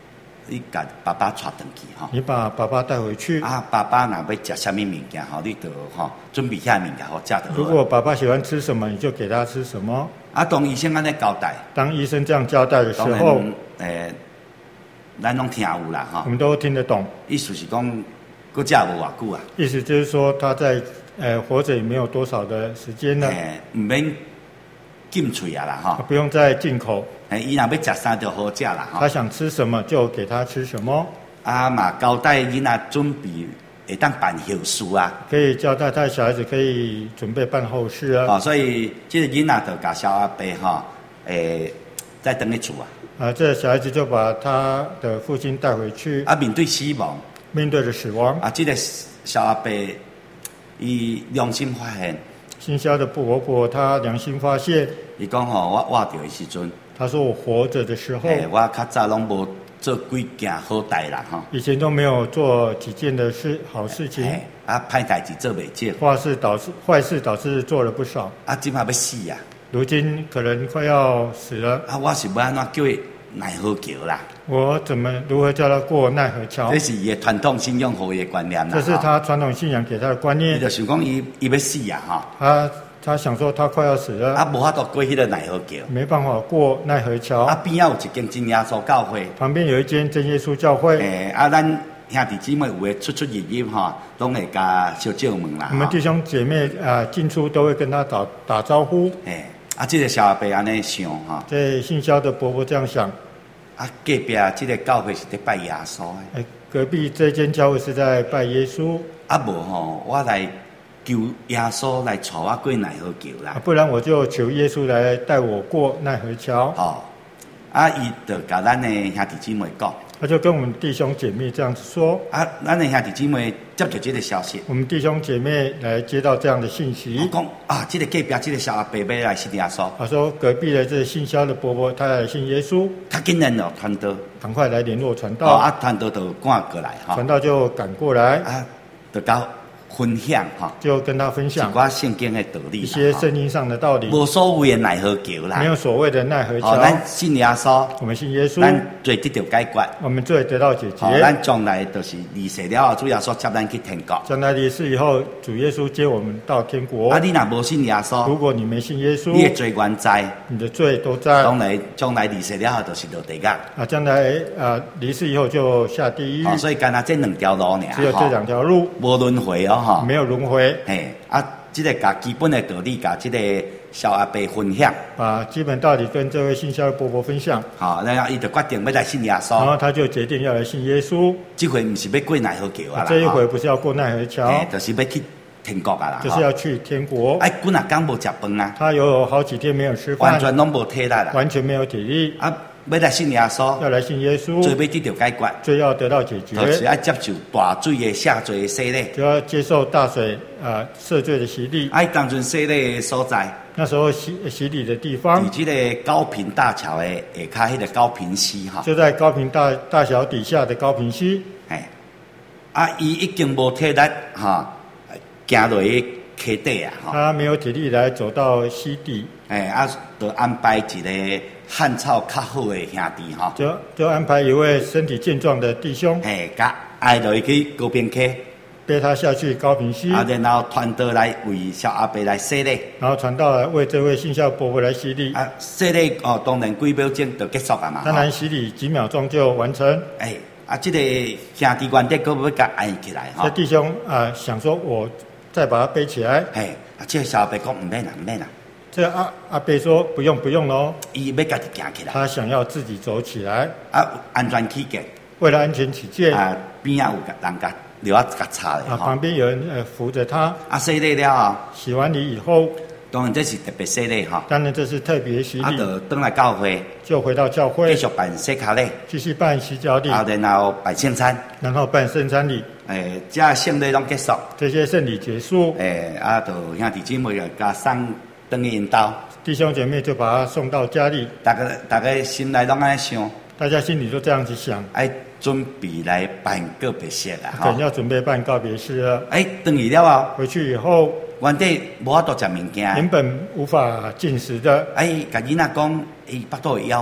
你甲爸爸带回去吼。 你把爸爸带回去。 啊，爸爸若要食什么物件吼，你就吼准备遐物件好食就好。 如果爸爸喜欢吃什么，你就给他吃什么。 啊，当医生安尼交代， 当医生这样交代的时候， 诶，咱拢听有啦吼。 我们都听得懂。 意思是讲，佫食无偌久啊。 意思就是说，他在呃活着也没有多少的时间了。 诶，唔免禁嘴啊啦吼。 不用再进口。 诶，伊若要食啥就好食啦吼。 他想吃什么就给他吃什么。 啊嘛，交代囡仔准备会当办后事啊。 可以交代他小孩子可以准备办后事啊。 哦，所以这个囡仔就甲小阿伯吼，诶，再等去厝啊。 啊，这小孩子就把他的父亲带回去。 啊，面对死亡， 面对着死亡。 啊，这个小阿伯，伊良心发现。 姓萧的婆婆，她良心发现。 伊讲吼，我活着的时阵， 她说我活着的时候， 我较早拢无做几件好代啦吼。 以前都没有做几件的事好事情。 啊，歹代志做袂少。 坏事导致坏事导致做了不少。 啊，今嘛要死啊！ 如今可能快要死了。 啊，我是要安怎叫伊奈何桥啦？ 我怎么如何叫他过奈何桥？ 这是伊的传统信仰和伊的观念啦。 这是他传统信仰给他的观念。 伊就想讲伊伊要死啊哈。 他他想说他快要死了。 啊，无法度过迄个奈何桥。 没办法过奈何桥。 啊，边仔有一间真耶稣教会。 旁边有一间真耶稣教会。 诶、欸，啊，咱兄弟姊妹有诶出出入入哈，拢会甲小招门啦。 我们弟兄姐妹啊，进出都会跟他打打招呼。 诶、欸，啊，这个小阿伯安尼想哈。 这姓萧的伯伯这样想。 啊，隔壁这个教会是在拜耶稣的。 哎，隔壁这间教会是在拜耶稣。 啊，无吼，我来求耶稣来带我过奈何桥啦。 啊，不然我就求耶稣来带我过奈何桥。 哦，啊，伊就甲咱的兄弟姊妹讲。 他就跟我们弟兄姐妹这样子说。 啊，咱的兄弟姊妹接到这个消息。 我们弟兄姐妹来接到这样的信息。 我讲啊，这个隔壁这个小阿伯要来信耶稣。 他说隔壁的这个姓萧的伯伯，他来信耶稣。 他竟然哦传道， 赶快来联络传道。 哦，啊，传道就赶过来哈。 传道就赶过来。 啊，就搞分享哈。 就跟他分享。 一寡圣经的道理。 一些圣经上的道理。 无所谓的奈何桥啦。 没有所谓的奈何桥。 哦，咱信耶稣。 我们信耶稣。 咱罪得到解决。 我们罪得到解决。 哦，咱将来就是离世了后，主耶稣接咱去天国。 将来离世以后，主耶稣接我们到天国。 啊，你若无信耶稣， 如果你没信耶稣， 你的罪原在， 你的罪都在。 将来将来离世了后，就是落地狱。 啊，将来啊离世以后就下地狱。 哦，所以干那这两条路呢， 只有这两条路， 无轮回哦，哈， 没有轮回。 嘿，啊，这个甲基本的道理，甲这个小阿伯分享， 把基本道理跟这位姓萧的伯伯分享。 好，然后伊就决定要来信耶稣。 然后他就决定要来信耶稣。 这回不是要过奈何桥啊啦， 这一回不是要过奈何桥， 就是要去天国啊啦， 就是要去天国。 哎，几若天无食饭啊？ 他有好几天没有吃饭， 完全拢无体力啦， 完全没有体力。 啊，要来信耶稣， 要来信耶稣， 罪要得到解决， 罪要得到解决， 就是要接受大水的下罪的洗礼， 就要接受大水啊赦罪的洗礼。 哎，当阵洗礼的所在， 那时候洗洗礼的地方， 伫这个高屏大桥的下骹迄个高屏溪哈， 就在高屏大大桥底下的高屏溪。 哎，啊，伊已经无体力哈，行落去溪底啊， 他没有体力来走到溪底。 哎，啊，就安排一个汉草较好的兄弟哈， 就就安排一位身体健壮的弟兄， 哎，甲挨落去高屏溪， 背他下去高屏溪， 啊，然后传道来为小阿伯来洗礼， 然后传道来为这位姓萧伯伯来洗礼。 啊，洗礼哦，当然几秒钟就结束啊嘛， 当然洗礼几秒钟就完成。 哎，啊，这个兄弟原底佫要甲按起来哈， 这弟兄啊、呃、想说，我再把他背起来。 哎，啊，这个小阿伯讲唔免啦，唔免啦。 这阿阿伯说不用不用喽， 伊要家己行起来。 他想要自己走起来。 啊，安全起见。 为了安全起见， 啊，边仔有人甲留啊甲擦的啊，旁边有人呃扶着他。 啊，洗礼了后， 洗完礼以后， 当然这是特别洗礼哈。 当然这是特别洗礼。 啊，就登来教会， 就回到教会， 继续办洗脚礼， 继续办洗脚礼。 啊，然后办圣餐， 然后办圣餐礼。 诶，这圣礼拢结束， 这些圣礼结束。 诶，啊，就兄弟姊妹就甲送登去因兜。 弟兄姐妹就把他送到家里， 大家大家心内拢安尼想， 大家心里都这样子想， 哎，准备来办告别式啦， 可能要准备办告别式了。 哎，等去了后， 回去以后， 原底无法度食物件， 原本无法进食的， 哎，甲囡仔讲，伊巴肚会枵呢，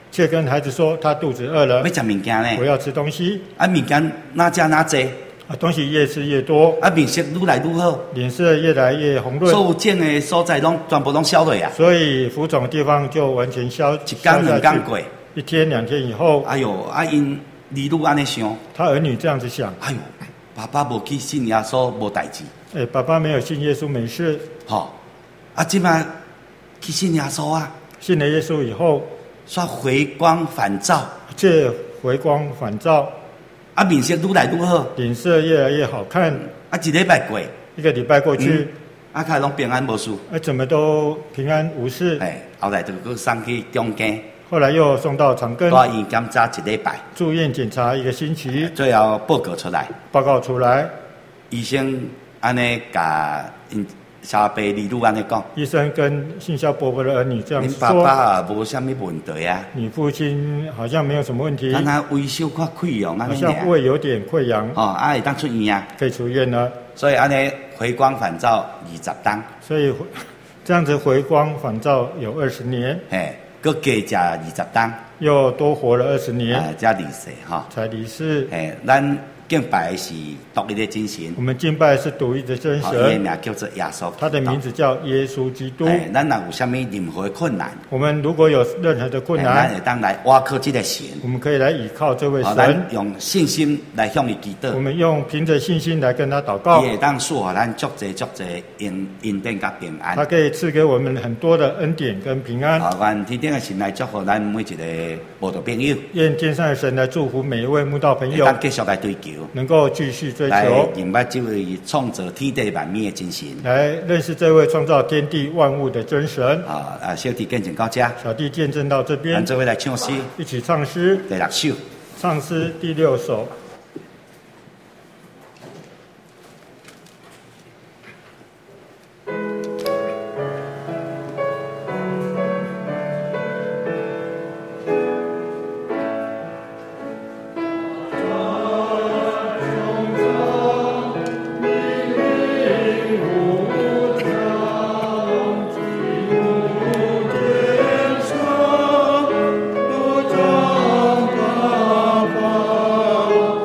却跟孩子说他肚子饿了要，吃物件呢。 我要吃东西。 啊，物件哪吃哪济， 啊，东西越吃越多， 啊，面色愈来愈好， 脸色越来越红润， 所有种的所在拢全部拢消落啊。 所以浮肿的地方就完全消一天两天过， 一天两天以后， 哎呦，啊因儿女安尼想， 他儿女这样子想， 哎呦，爸爸无去信耶稣无代志， 哎，爸爸没有信耶稣没事， 吼、啊，即摆去信耶稣啊， 信了耶稣以后， 煞回光返照， 却回光返照， 啊，面色愈来愈好， 脸色越来越好看。 啊，一礼拜过， 一个礼拜过去， 嗯、啊，开拢平安无事， 哎，怎么都平安无事。 哎，后来就佮送去中间， 后来又送到长庚大医检查一礼拜， 住院检查一个星期， 最后报告出来， 报告出来， 医生安尼甲因小爸儿女安尼讲， 医生跟信孝伯伯的儿女这样恁爸说： 爸啊无啥物问题啊， 你父亲好像没有什么问题， 敢若胃小可溃疡安好尼尔， 像胃有点溃疡， 哦，啊会当出院啊， 可以出院了。 所以安尼回光返照二十当， 所以这样子回光返照有二十年， 嘿，佮加食二十当， 又多活了二十年啊，才离世吼， 才离世。 嘿，咱敬拜的是独一的真神， 我们敬拜是独一的真好，伊的神， 名叫做耶稣， 他的名字叫耶稣基督。 哎，咱若有啥物任何的困难， 我们如果有任何的困哎咱难， 会当来挖靠这个神， 我们可以来倚靠这位好， 神咱，用信心来向伊祈祷我。们用凭着信心来跟他祷告伊，会当赐予咱足济足济恩恩典甲平安他。可以赐给我们很多的恩典跟平安。 啊，愿天顶的神来祝福咱每一个慕道朋友， 愿天上的神来祝福每一位慕道朋友， 会当继续来追求， 能够继续追来求， 明白这位创造天地万物的真神。 来认识这位创造天地万物的真神。 啊啊，小弟见证到这， 小弟见证到这边咱，这位来唱诗一起唱诗， 第六首。 唱诗第六首。 我将爸爸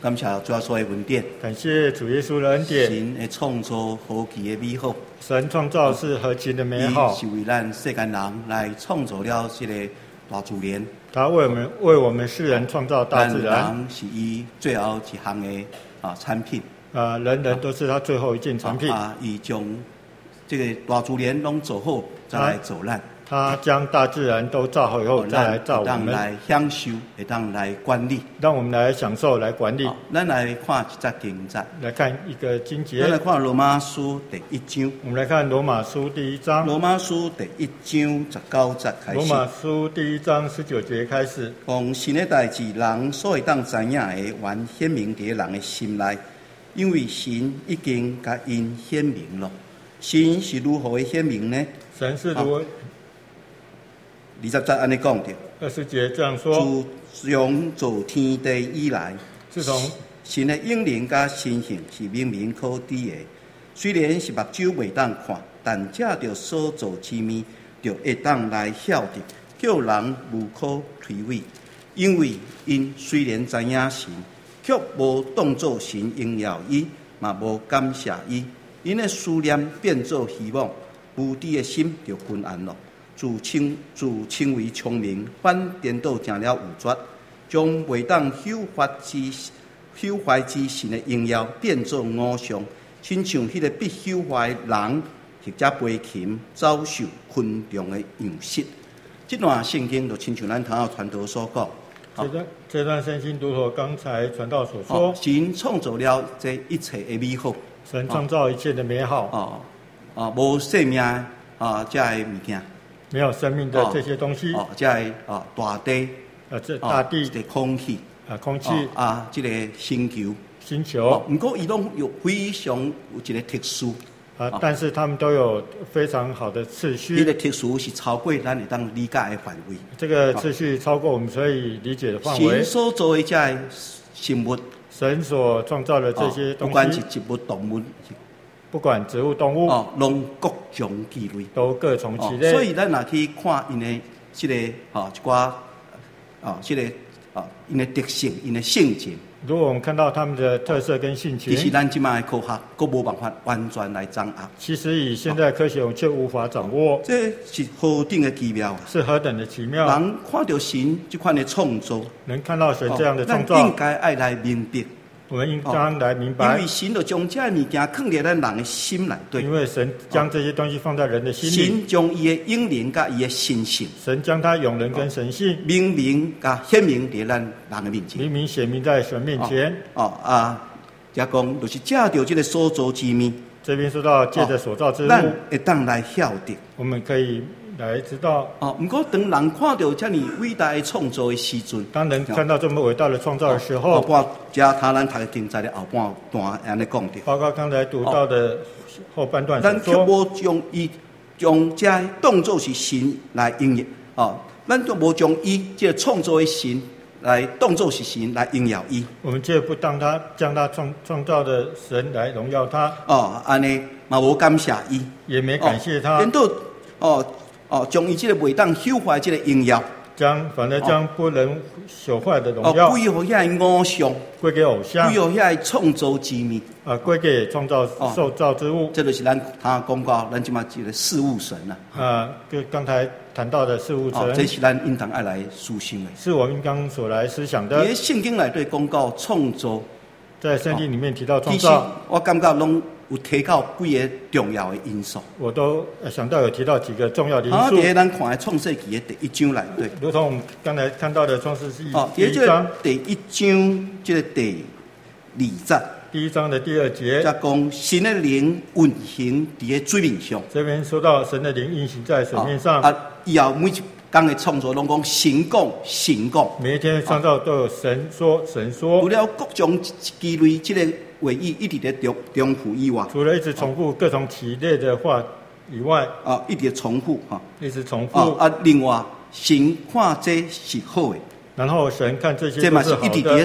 感谢主耶稣的恩典， 感谢主耶稣的恩典。 神的创造何其的美好， 神创造是何其的美好， 伊是为咱世间人来创造了这个大自然。 他为我们为我们世人创造大自然， 人是伊最后一项的啊产品。 啊，人人都是他最后一件产品。 啊，伊将这个大自然拢做好，再来做咱。 他将大自然都造好以后，再来造我们， 来享受，会当来管理， 让我们来享受、来管理。 咱来看一则经节， 来看一个经节。 咱来看罗马书第一章。 我们来看罗马书第一章。 罗马书第一章十九节开始。 罗马书第一章十九节开始。 讲神的代志，人所会当知影的，原显明伫人的心内，因为神已经甲因显明了。神是如何的显明呢？ 神是如何？ 二十节安尼讲着。 二十节这样说： 自从造天地以来， 自从神的应灵甲神性是明明可知的。虽然是目睭袂当看，但借着所造之物，就会当来晓得，叫人无可推诿。因为因虽然知影神，却无当作神荣耀伊，嘛无感谢伊。因的思念变作希望，无知的心就昏暗了。自称自称为聪明，反颠倒成了愚拙，将袂当朽发之朽坏之神的荣耀变作偶像，亲像迄个必朽坏人或者飞禽、走兽、昆虫的样式。这段圣经就亲像咱头下传道所讲。 这段这段圣经如同刚才传道所说， 神创造了这一切的美好， 神创造一切的美好。 哦啊，无生命啊，这个物件。 没有生命的这些东西， 哦，这是啊大地， 啊这大地， 这个空气， 啊空气， 啊这个星球， 星球。 不过伊拢有非常有一个特殊， 啊，但是他们都有非常好的次序。 这个特殊是超过咱会当理解的范围。 这个次序超过我们可以理解的范围。 神所造的这些生物， 神所创造的这些东西， 不管是植物、动物。 不管植物、动物， 哦，拢各种其类， 都各从其类。 哦、所以咱若去看因的这个哦一寡哦，这个哦因的特性、因的性情。 如果我们看到他们的特色跟性情， 其实咱即卖科学，佫无办法完全来掌握。 其实以现在科学，我们却无法掌握。 这是何等的奇妙啊！ 是何等的奇妙！ 人看到神这款的创造， 能看到神这样的创造， 咱应该爱来明白。 我们应当来明白， 因为神就将这物件放在咱人的心内底。 因为神将这些东西放在人的心里， 神将伊的应灵甲伊的神性， 神将他永能跟神性明明甲显明在咱人的面前， 明明显明在神面前。 哦啊，加讲就是借着这个所造之物， 这边说到借着所造之物， 咱会当来晓得， 我们可以来知道。 哦，不过当人看到这么伟大的创造的时阵， 当人看到这么伟大的创造的时候， 后半加他咱读的经在的后半段安尼讲的， 包括刚才读到的后半段咱却无将伊将这当作是神来应用，哦，咱却无将伊这创造的神来当作是神来荣耀伊。 我们却不当他将他创创造的神来荣耀他。 哦，安尼嘛无感谢伊， 也没感谢他。 颠倒哦。哦，将伊这个袂当朽坏这个荣耀， 将反而将不能朽坏的荣耀， 归互遐偶像， 归给偶像， 归互遐创造之物， 啊，归给创造受造之物。 这就是咱他讲到，咱即马这个事物神呐。 啊，就刚才谈到的事物神， 这是咱应当爱来思想的， 是我们应当所来思想的。 伫圣经内底讲到创造， 在圣经里面提到创造， 我感觉拢有提到几个重要的因素， 我都想到有提到几个重要的因素。 啊，伫咱看的创世纪的第一章内底， 如同我们刚才看到的创世纪第一章，第一章这个第二节， 第一章的第二节， 则讲神的灵运行伫个水面上。 这边说到神的灵运行在水面上。 啊，以后每一天的创造拢讲神讲神讲， 每一天的创造都有神说神说。 除了各种基类这个话语一直在重重复以外， 除了一直重复各种体类的话以外， 啊，一直重复哈， 一直重复。 啊，另外神看这是好的， 然后神看这些这嘛是一直在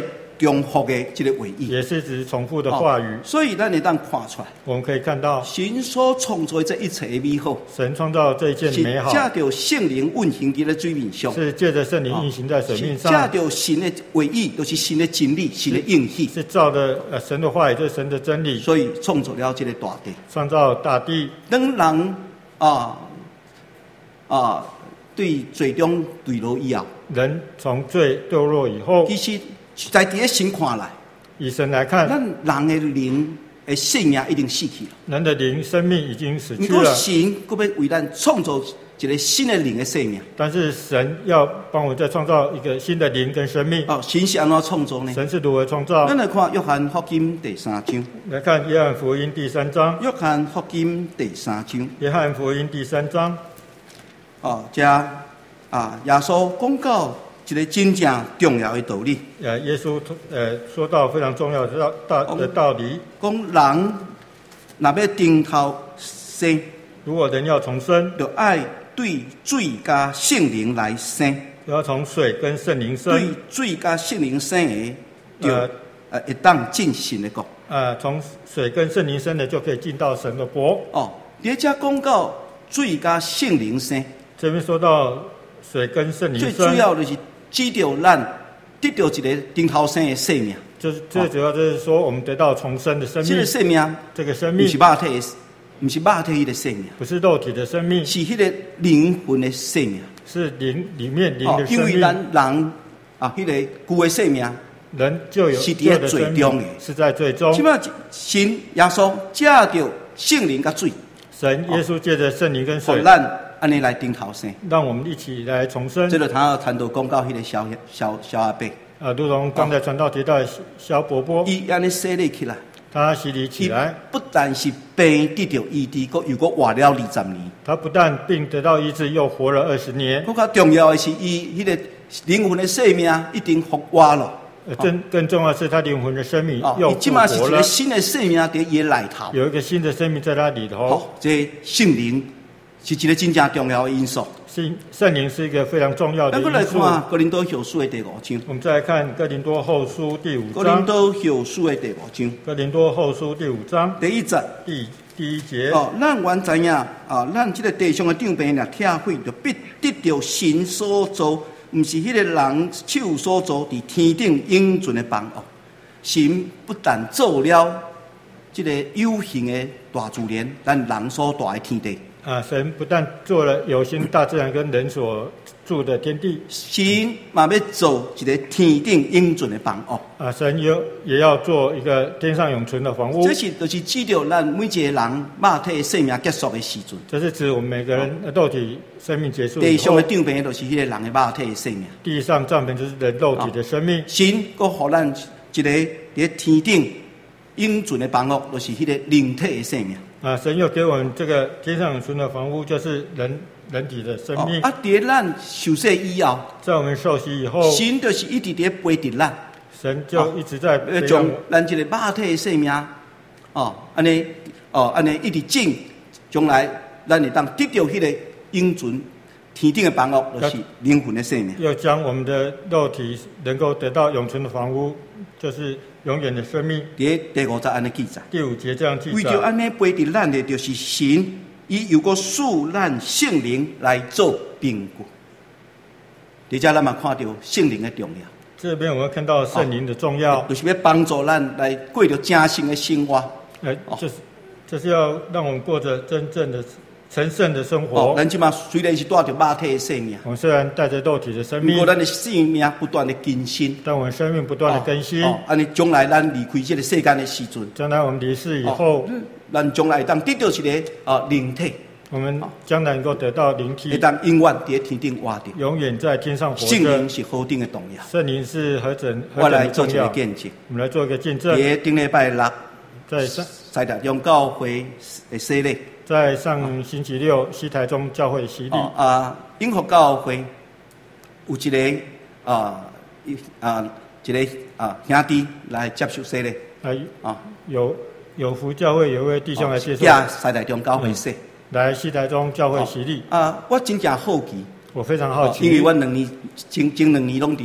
重复的这个话语， 也是指重复的话语。 哦、所以咱会当看出来， 我们可以看到神所创造的这一切的美好， 神创造这一件美好， 是借着圣灵运行在水面上， 是借着圣灵运行在水面上， 借着神的话语，都、就是神的真理，神的应许， 是照着呃神的话语，就是神的真理， 所以创造了这个大地， 创造大地。 当人啊啊对最终坠落以后， 人从罪堕落以后， 其实在第一神看来， 以神来看， 咱人的灵的生命一定死去了。 人的灵生命已经死去不过了。 神佫要为咱创造一个新的灵的生命。 但是神要帮我再创造一个新的灵跟生命。 哦，神是安怎创造呢？ 神是如何创造？ 咱来看约翰福音第三章。 来看约翰福音第三章。 约翰福音第三章。 约翰福音第三章。 哦，这啊，耶稣讲到一个真正重要的道理。 呃，耶稣呃说到非常重要的道道的道理。 讲人若要顶头生， 如果人要重生， 就爱对水加圣灵来生。 要从水跟圣灵生。 对水加圣灵生的，就呃呃会当进神的国。 呃，从水跟圣灵生的就可以进到神的国。 哦，伫这讲到水加圣灵生。 这边说到水跟圣灵生， 最主要就是指着咱得到一个顶头生的生命。 就是最主要就是说，我们得到重生的生命。 这个生命， 这个生命不是肉体的，不是肉体的生命， 不是肉体的生命， 是迄个灵魂的生命， 是灵里面灵的生命。 因为咱人啊，迄个旧的生命， 人就有是伫最中的， 是在最终。 即摆神耶稣借着圣灵甲水， 神耶稣借着圣灵跟水， 让咱安尼来顶头生， 让我们一起来重生。 这就他谈到讲到迄个小小小阿伯， 啊，如同刚才传道提到的小伯伯， 伊安尼洗礼起来， 他洗礼起来， 不但是病得到医治，佮又佮活了二十年。 他不但病得到医治，又活了二十年。 更加重要的是，伊迄个灵魂的生命一定复活了。 呃，更更重要的是，他灵魂的生命又复活了。 是一个新的生命在伊内头， 有一个新的生命在他里头。 哦，这圣灵是一个真正重要的因素。 圣圣灵是一个非常重要的因素。 咱来看哥林多后书的第五章。 我们再来看哥林多后书第五章。 哥林多后书的第五章。 哥林多后书第五章第一节。 第第一节。 哦，咱原知影啊，咱这个地上的长病若拆毁，就必得到神所造。不是迄个人手所做伫天顶永存的房屋，神不但造了这个有形的大自然，咱人所住的天地。 啊，神不但做了有形大自然跟人所住的天地， 神嘛要做一个天顶永存的房屋。 啊，神有也要做一个天上永存的房屋。 这是就是指着咱每一个人肉体的生命结束的时阵。 这是指我们每个人的肉体生命结束以后。 地上的长病就是迄个人的肉体的生命。 地上帐篷就是人肉体的生命。 神佫互咱一个伫天顶永存的房屋，就是迄个灵体的生命。 啊，神又给我们这个天上永存的房屋，就是人人体的生命。 哦、啊，伫咱受洗以后， 在我们受洗以后， 神就是一直伫陪着咱。 神就一直在要将咱这个肉体的生命，哦，安尼，哦，安尼一直整，将来咱会当得到迄个永存天顶的房屋，就是灵魂的生命。 要将我们的肉体能够得到永存的房屋，就是永远的生命。 伫第五节安尼记载。 第五节这样记载。 为着安尼陪着咱的，就是神，伊又个赐咱圣灵来做凭据。伫遮咱嘛看到圣灵的重要。 这边我们看到圣灵的重要， 哦、就是要帮助咱来过着正圣的生活。 呃，就是，就是要让我们过着真正的神圣的生活。 哦，咱即马虽然是带着肉体的生命， 我们虽然带着肉体的生命， 不过咱的生命不断的更新， 但我们生命不断的更新。 哦，安尼将来咱离开这个世间的时阵， 将来我们离世以后， 哦、咱将来当得到一个啊灵体。 我们将来能够得到灵体， 会当永远在天顶活着， 永远在天上活着。 圣灵是何等的重要？ 圣灵是何等何我等来做一个的重要？ 见证。 我们来做一个见证。 在顶礼拜六， 在上西台中教会的洗礼， 在上星期六西台中教会洗礼。 哦、啊，永福教会有一个啊啊一个啊兄弟来接受洗礼。 啊啊，有有福教会有一位弟兄来接受。 呀，西台中教会洗。 嗯来西台中教会洗礼、 哦、啊！我真正好奇， 我非常好奇， 因为我两年前前两年拢伫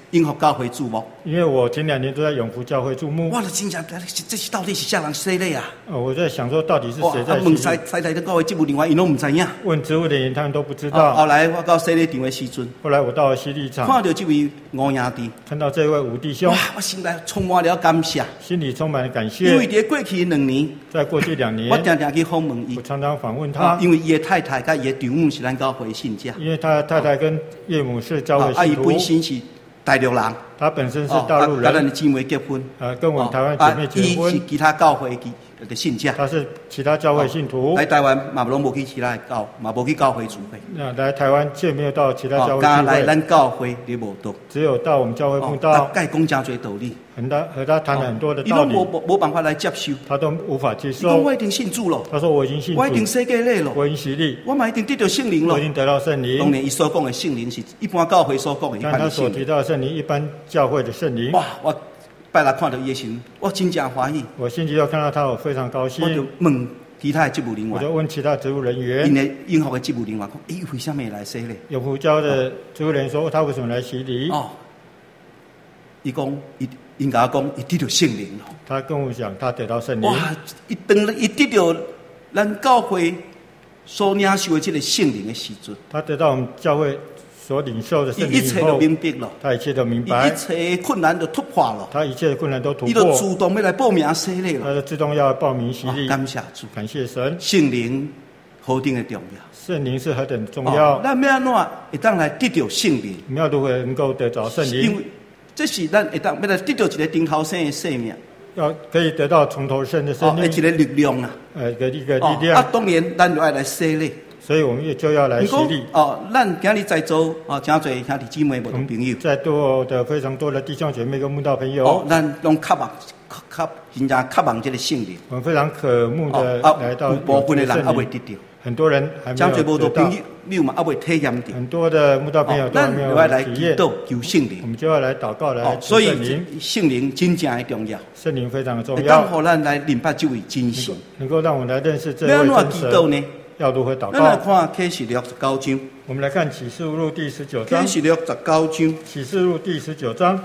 永福教会注目。 因为我前两年都在永福教会注目。 我就真正这是到底是啥人洗礼啊？ 哦，我在想说，到底是谁在洗礼？ 问西西台的教会职务人员，因拢唔知影。 问职务人员，他们都不知道。 哦、后来我到洗礼场的时阵， 后来我到了洗礼场， 看到这位吴兄弟， 看到这位吴弟兄， 哇，我心内充满了感谢， 心里充满了感谢。 因为在过去两年， 在过去两年， 我常常去访问伊， 我常常访问他， 哦、因为伊的太太跟伊的丈母是咱教会的信者， 因为他太太跟岳母是教会信徒， 啊，伊本身是大陆人。 他本身是大陆人， 跟咱的姊妹结婚， 呃，跟我们台湾姐妹结婚。 伊是其他教会的信者， 他是其他教会信徒。 来台湾嘛，拢无去其他的教，嘛无去教会聚会。 那来台湾却没有到其他教会聚会。 来咱教会你无到， 只有到我们教会碰到。 甲伊讲真多道理， 和他和他谈了很多的道理。 伊拢无无办法来接受， 他都无法接受。 伊讲我一定信主了， 他说我已经信主， 我一定洗过礼了， 我已经洗礼， 我嘛一定得到圣灵了， 我已经得到圣灵。 当然，伊所讲的圣灵是一般教会所讲的， 但他所提到的圣灵，一般教会的圣灵。 哇！我拜六看到伊的时，我真正欢喜。 我星期六看到他，我非常高兴。 我就问其他的职务人员， 我就问其他职务人员， 因的永福的职务人员讲：，伊为什么来洗礼？ 永福教的职务人员说，他为什么来洗礼？ 哦，伊讲，伊因甲我讲，伊得到圣灵了。 他跟我讲，他得到圣灵。 哇！伊当伊得到咱教会所领受的这个圣灵的时阵， 他得到我们教会所领受的圣灵以后， 一切都明白了， 他一切都明白， 一切困难都突破了， 他一切的困难都突破， 伊就主动要来报名洗礼了， 他就自动要报名洗礼。 哦、感谢主， 感谢神， 圣灵何等的重要， 圣灵是何等重要。 咱要安怎会当来得到圣灵？ 我们要如何能够得着圣灵？ 因为这是咱会当要来得到一个顶头生的生命， 要可以得到从头生的生命， 哦，一个力量啊， 呃，一个一个力量。 哦、啊，当然咱就要来洗礼。 所以我们也就要来洗礼。 哦，咱今日在座哦，真多兄弟姊妹无同朋友， 在座的非常多的弟兄姐妹跟慕道朋友， 哦，咱拢渴望、渴真正渴望这个圣灵。 我们非常渴慕的来到有部分的人还未得到， 很多人还没有得到。 真多朋友嘛还未体验到。 很多的慕道朋友都还没有体验。 到求圣灵， 我们就要来祷告来求圣灵。 所以圣灵真正的重要， 圣灵非常的重要。 当互咱来明白这位真神， 能够让我们来认识这位真神。要如何祷告？ 咱来看启示录十九章。 我们来看启示录第十九章。 启示录十九章。 启示录第十九章。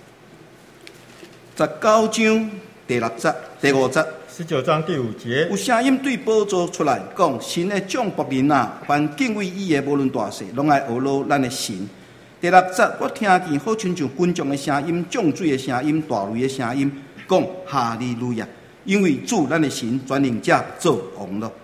十九章第六节、第五节。 十九章第五节。 有声音对宝座出来，讲：神的众仆人啊，凡敬畏伊的，无论大小，拢爱学罗咱的神。第六节，我听见好亲像群众的声音、涨水的声音、大雷的声音，讲哈利路亚，因为主咱的神全能者做王了。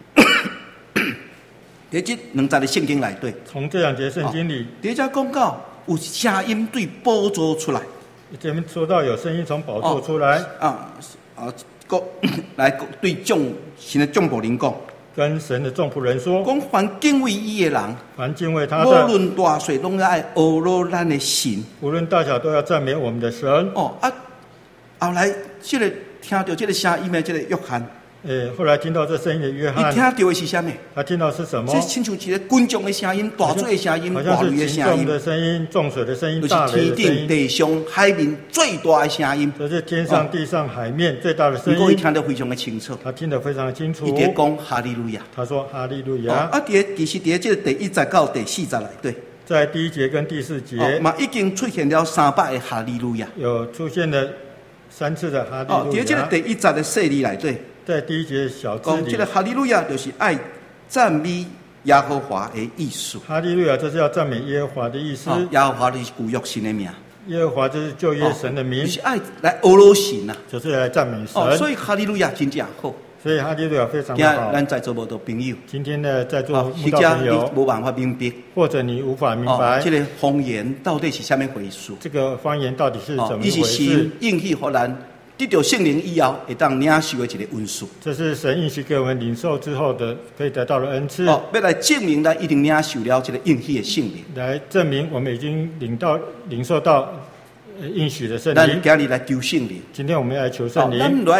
在这两节的圣经内底， 从这两节圣经里， 第一节讲到有声音对宝座出来。 前面说到有声音从宝座出来， 啊啊，个来对众神的众仆人讲， 跟神的众仆人说， 讲凡敬畏伊的人， 凡敬畏他的， 无论大小，拢爱学罗咱的神， 无论大小都要赞美我们的神。 哦啊，后来这个听到这个声音的这个约翰。 诶，后来听到这声音的约翰， 你听到的是什么？ 他听到是什么？ 这亲像一个群众的声音、大水的声音、大雷的声音、 的声音、众水的声音、 大雷的声音，就是天顶、地上、海面最大的声音。 这是天上、地上、海面最大的声音。 不过他听得非常的清楚， 他听得非常的清楚。 伊在讲哈利路亚， 他说哈利路亚。 啊，第其实第这个第一节到第四节来对， 在第一节跟第四节嘛已经出现了三百个哈利路亚， 有出现了三次的哈利路亚。 哦，第这个第一节的细字来对。 在第一节小字里， 讲这个哈利路亚就是爱赞美耶和华的意思。 哈利路亚这是要赞美耶和华的意思。 哦、耶和华就是古约神的名。 耶和华就是旧约神的名。 哦、就是爱来俄罗神呐、啊， 就是来赞美神。 哦，所以哈利路亚真正好。 所以哈利路亚非常好。 今天咱在座无多朋友， 今天呢在座慕道朋友， 无办法明白， 或者你无法明白， 哦、这个方言到底是什么回事？ 这个方言到底是怎么回事？ 伊、哦、是神应许予咱。得到圣灵以后，会当领受的一个恩赐。 这是神应许给我们领受之后的，可以得到的恩赐。 哦，要来证明咱一定领受了这个应许的圣灵。 来证明我们已经领到、领受到应许的圣灵。 咱今日来求圣灵。 今天我们要来求圣灵。 咱来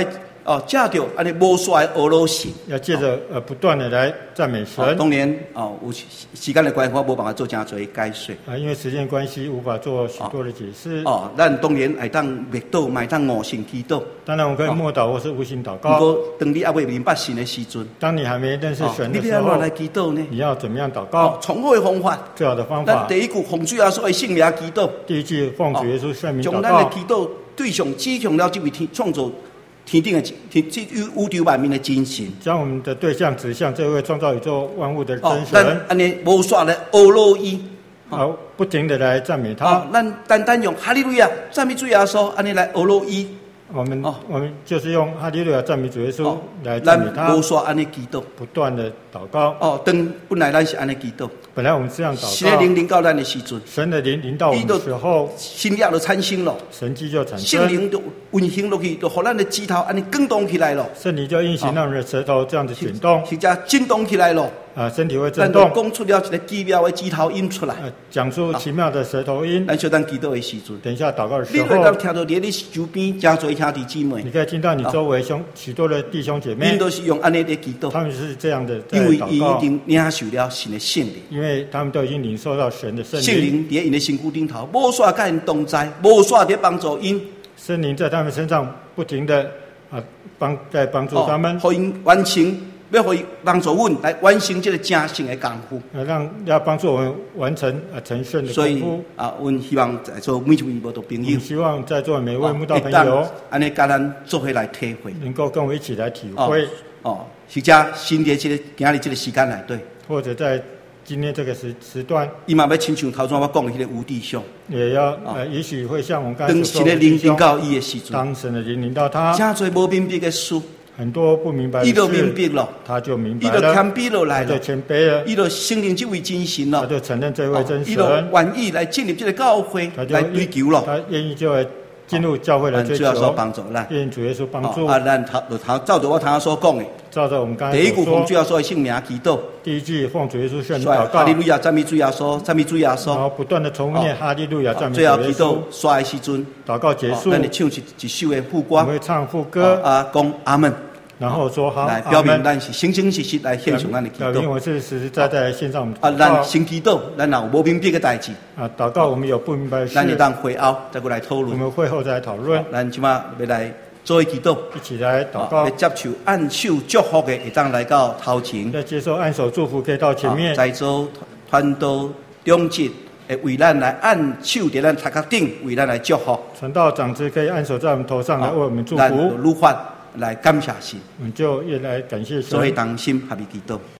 哦，借着安尼无煞的俄罗斯， 要借着呃不断的来赞美神。 哦、当然哦，有时间的关系，我无办法做真多解说。 啊，因为时间关系，无法做许多的解释。 哦，咱当然会当默祷，嘛会当悟性祈祷。 当然，我们可以默祷或是无心祷告。 不过，当你还未明白神的时阵， 当你还没认识神的时候， 你要来祈祷呢？ 你要怎么样祷告？ 哦，从好的方法， 最好的方法。 咱第一句奉主耶稣的圣名祈祷。 第一句奉主耶稣圣名祷告。 将咱的祈祷对象指向了这位天创造天顶的天，这宇宙万民的真神。 将我们的对象指向这位创造宇宙万物的真神。 咱安尼无煞的俄罗伊。 好，不停的来赞美他。 哦，咱单单用哈利路亚赞美主耶稣，安尼来俄罗伊。 我们、哦、我们就是用哈利路亚赞美主耶稣来赞美他。 无煞安尼祈祷， 不断的祷告。 哦，当本来咱是安尼祈祷， 本来我们这样祷告。 神的灵临到咱的时阵， 神的灵临到我们的时候， 神力就产生了， 神迹就产生， 圣灵就运行落去，就互咱的指头安尼滚动起来了。 圣灵就运行让我们的舌头这样子chuyển动， 或者震动起来了。 啊，身体会震动。 讲出了一个奇妙的指头音出来， 呃，讲出奇妙的舌头音。 咱小等祈祷的时阵， 等一下祷告的时候， 你会当听到你你周边真多兄弟姊妹， 你可以听到你周围兄许多的弟兄姐妹， 因都是用安尼的祈祷， 他们是这样的在因为祷告， 伊已经领受了神的圣灵， 因为他们都已经领受到神的圣灵， 圣灵伫因的身躯顶头，无煞甲因同在，无煞伫帮助因， 圣灵在他们身上不停的啊帮在帮助他们， 互因完成。要互伊帮助阮来完成这个正圣的功夫， 呃，让要帮助我们完成啊成圣的功夫。 所以啊，阮希望在座每一位慕道朋友， 希望在座每位慕道朋友， 安尼甲咱做伙来体会， 能够跟我一起来体会。 哦，或者新的这个今日这个时间内底， 或者在今天这个时时段， 伊嘛要亲像头先我讲的迄个无底上， 也要呃，也许会像我刚才当神的灵临到伊的时阵， 当神的灵临到他， 真多无明白的事。 很多不明白的事， 伊就明白了， 他就明白了， 伊就谦卑落来了， 他就谦卑了， 伊就承认这位真神了， 他就承认这位真神， 伊就愿意来进入这个教会来追求了， 他愿意就来进入教会来追求， 主耶稣帮助咱， 愿主耶稣帮助。 啊，咱头头照着我头所讲的， 照着我们刚才第一句奉主耶稣的圣名祈祷， 第一句奉主耶稣圣名祷告， 哈利路亚赞美主耶稣，赞美主耶稣， 然后不断的重念哈利路亚赞美主耶稣。最后祈祷刷的时阵， 祷告结束， 咱就唱一一首的副歌， 我们会唱副歌啊，讲阿门。 然后说好， 来表明咱是诚诚实实来献上咱的祈祷。 表明我是实实在在献上我们的啊，咱先祈祷，咱有无明白的代志。 啊，祷告我们有不明白的事， 咱就当会后再过来讨论。 我们会后再来讨论。 咱即马要来做祈祷， 一起来祷告。 要接受按手祝福的，会当来到头前。 要接受按手祝福，可以到前面。 在座传道长职会为咱来按手伫咱头壳顶，为咱来祝福。 传道长职可以按手在我们头上来为我们祝福。 咱愈发来感谢神， 我们就越来感谢神。 所以同心合意祈祷。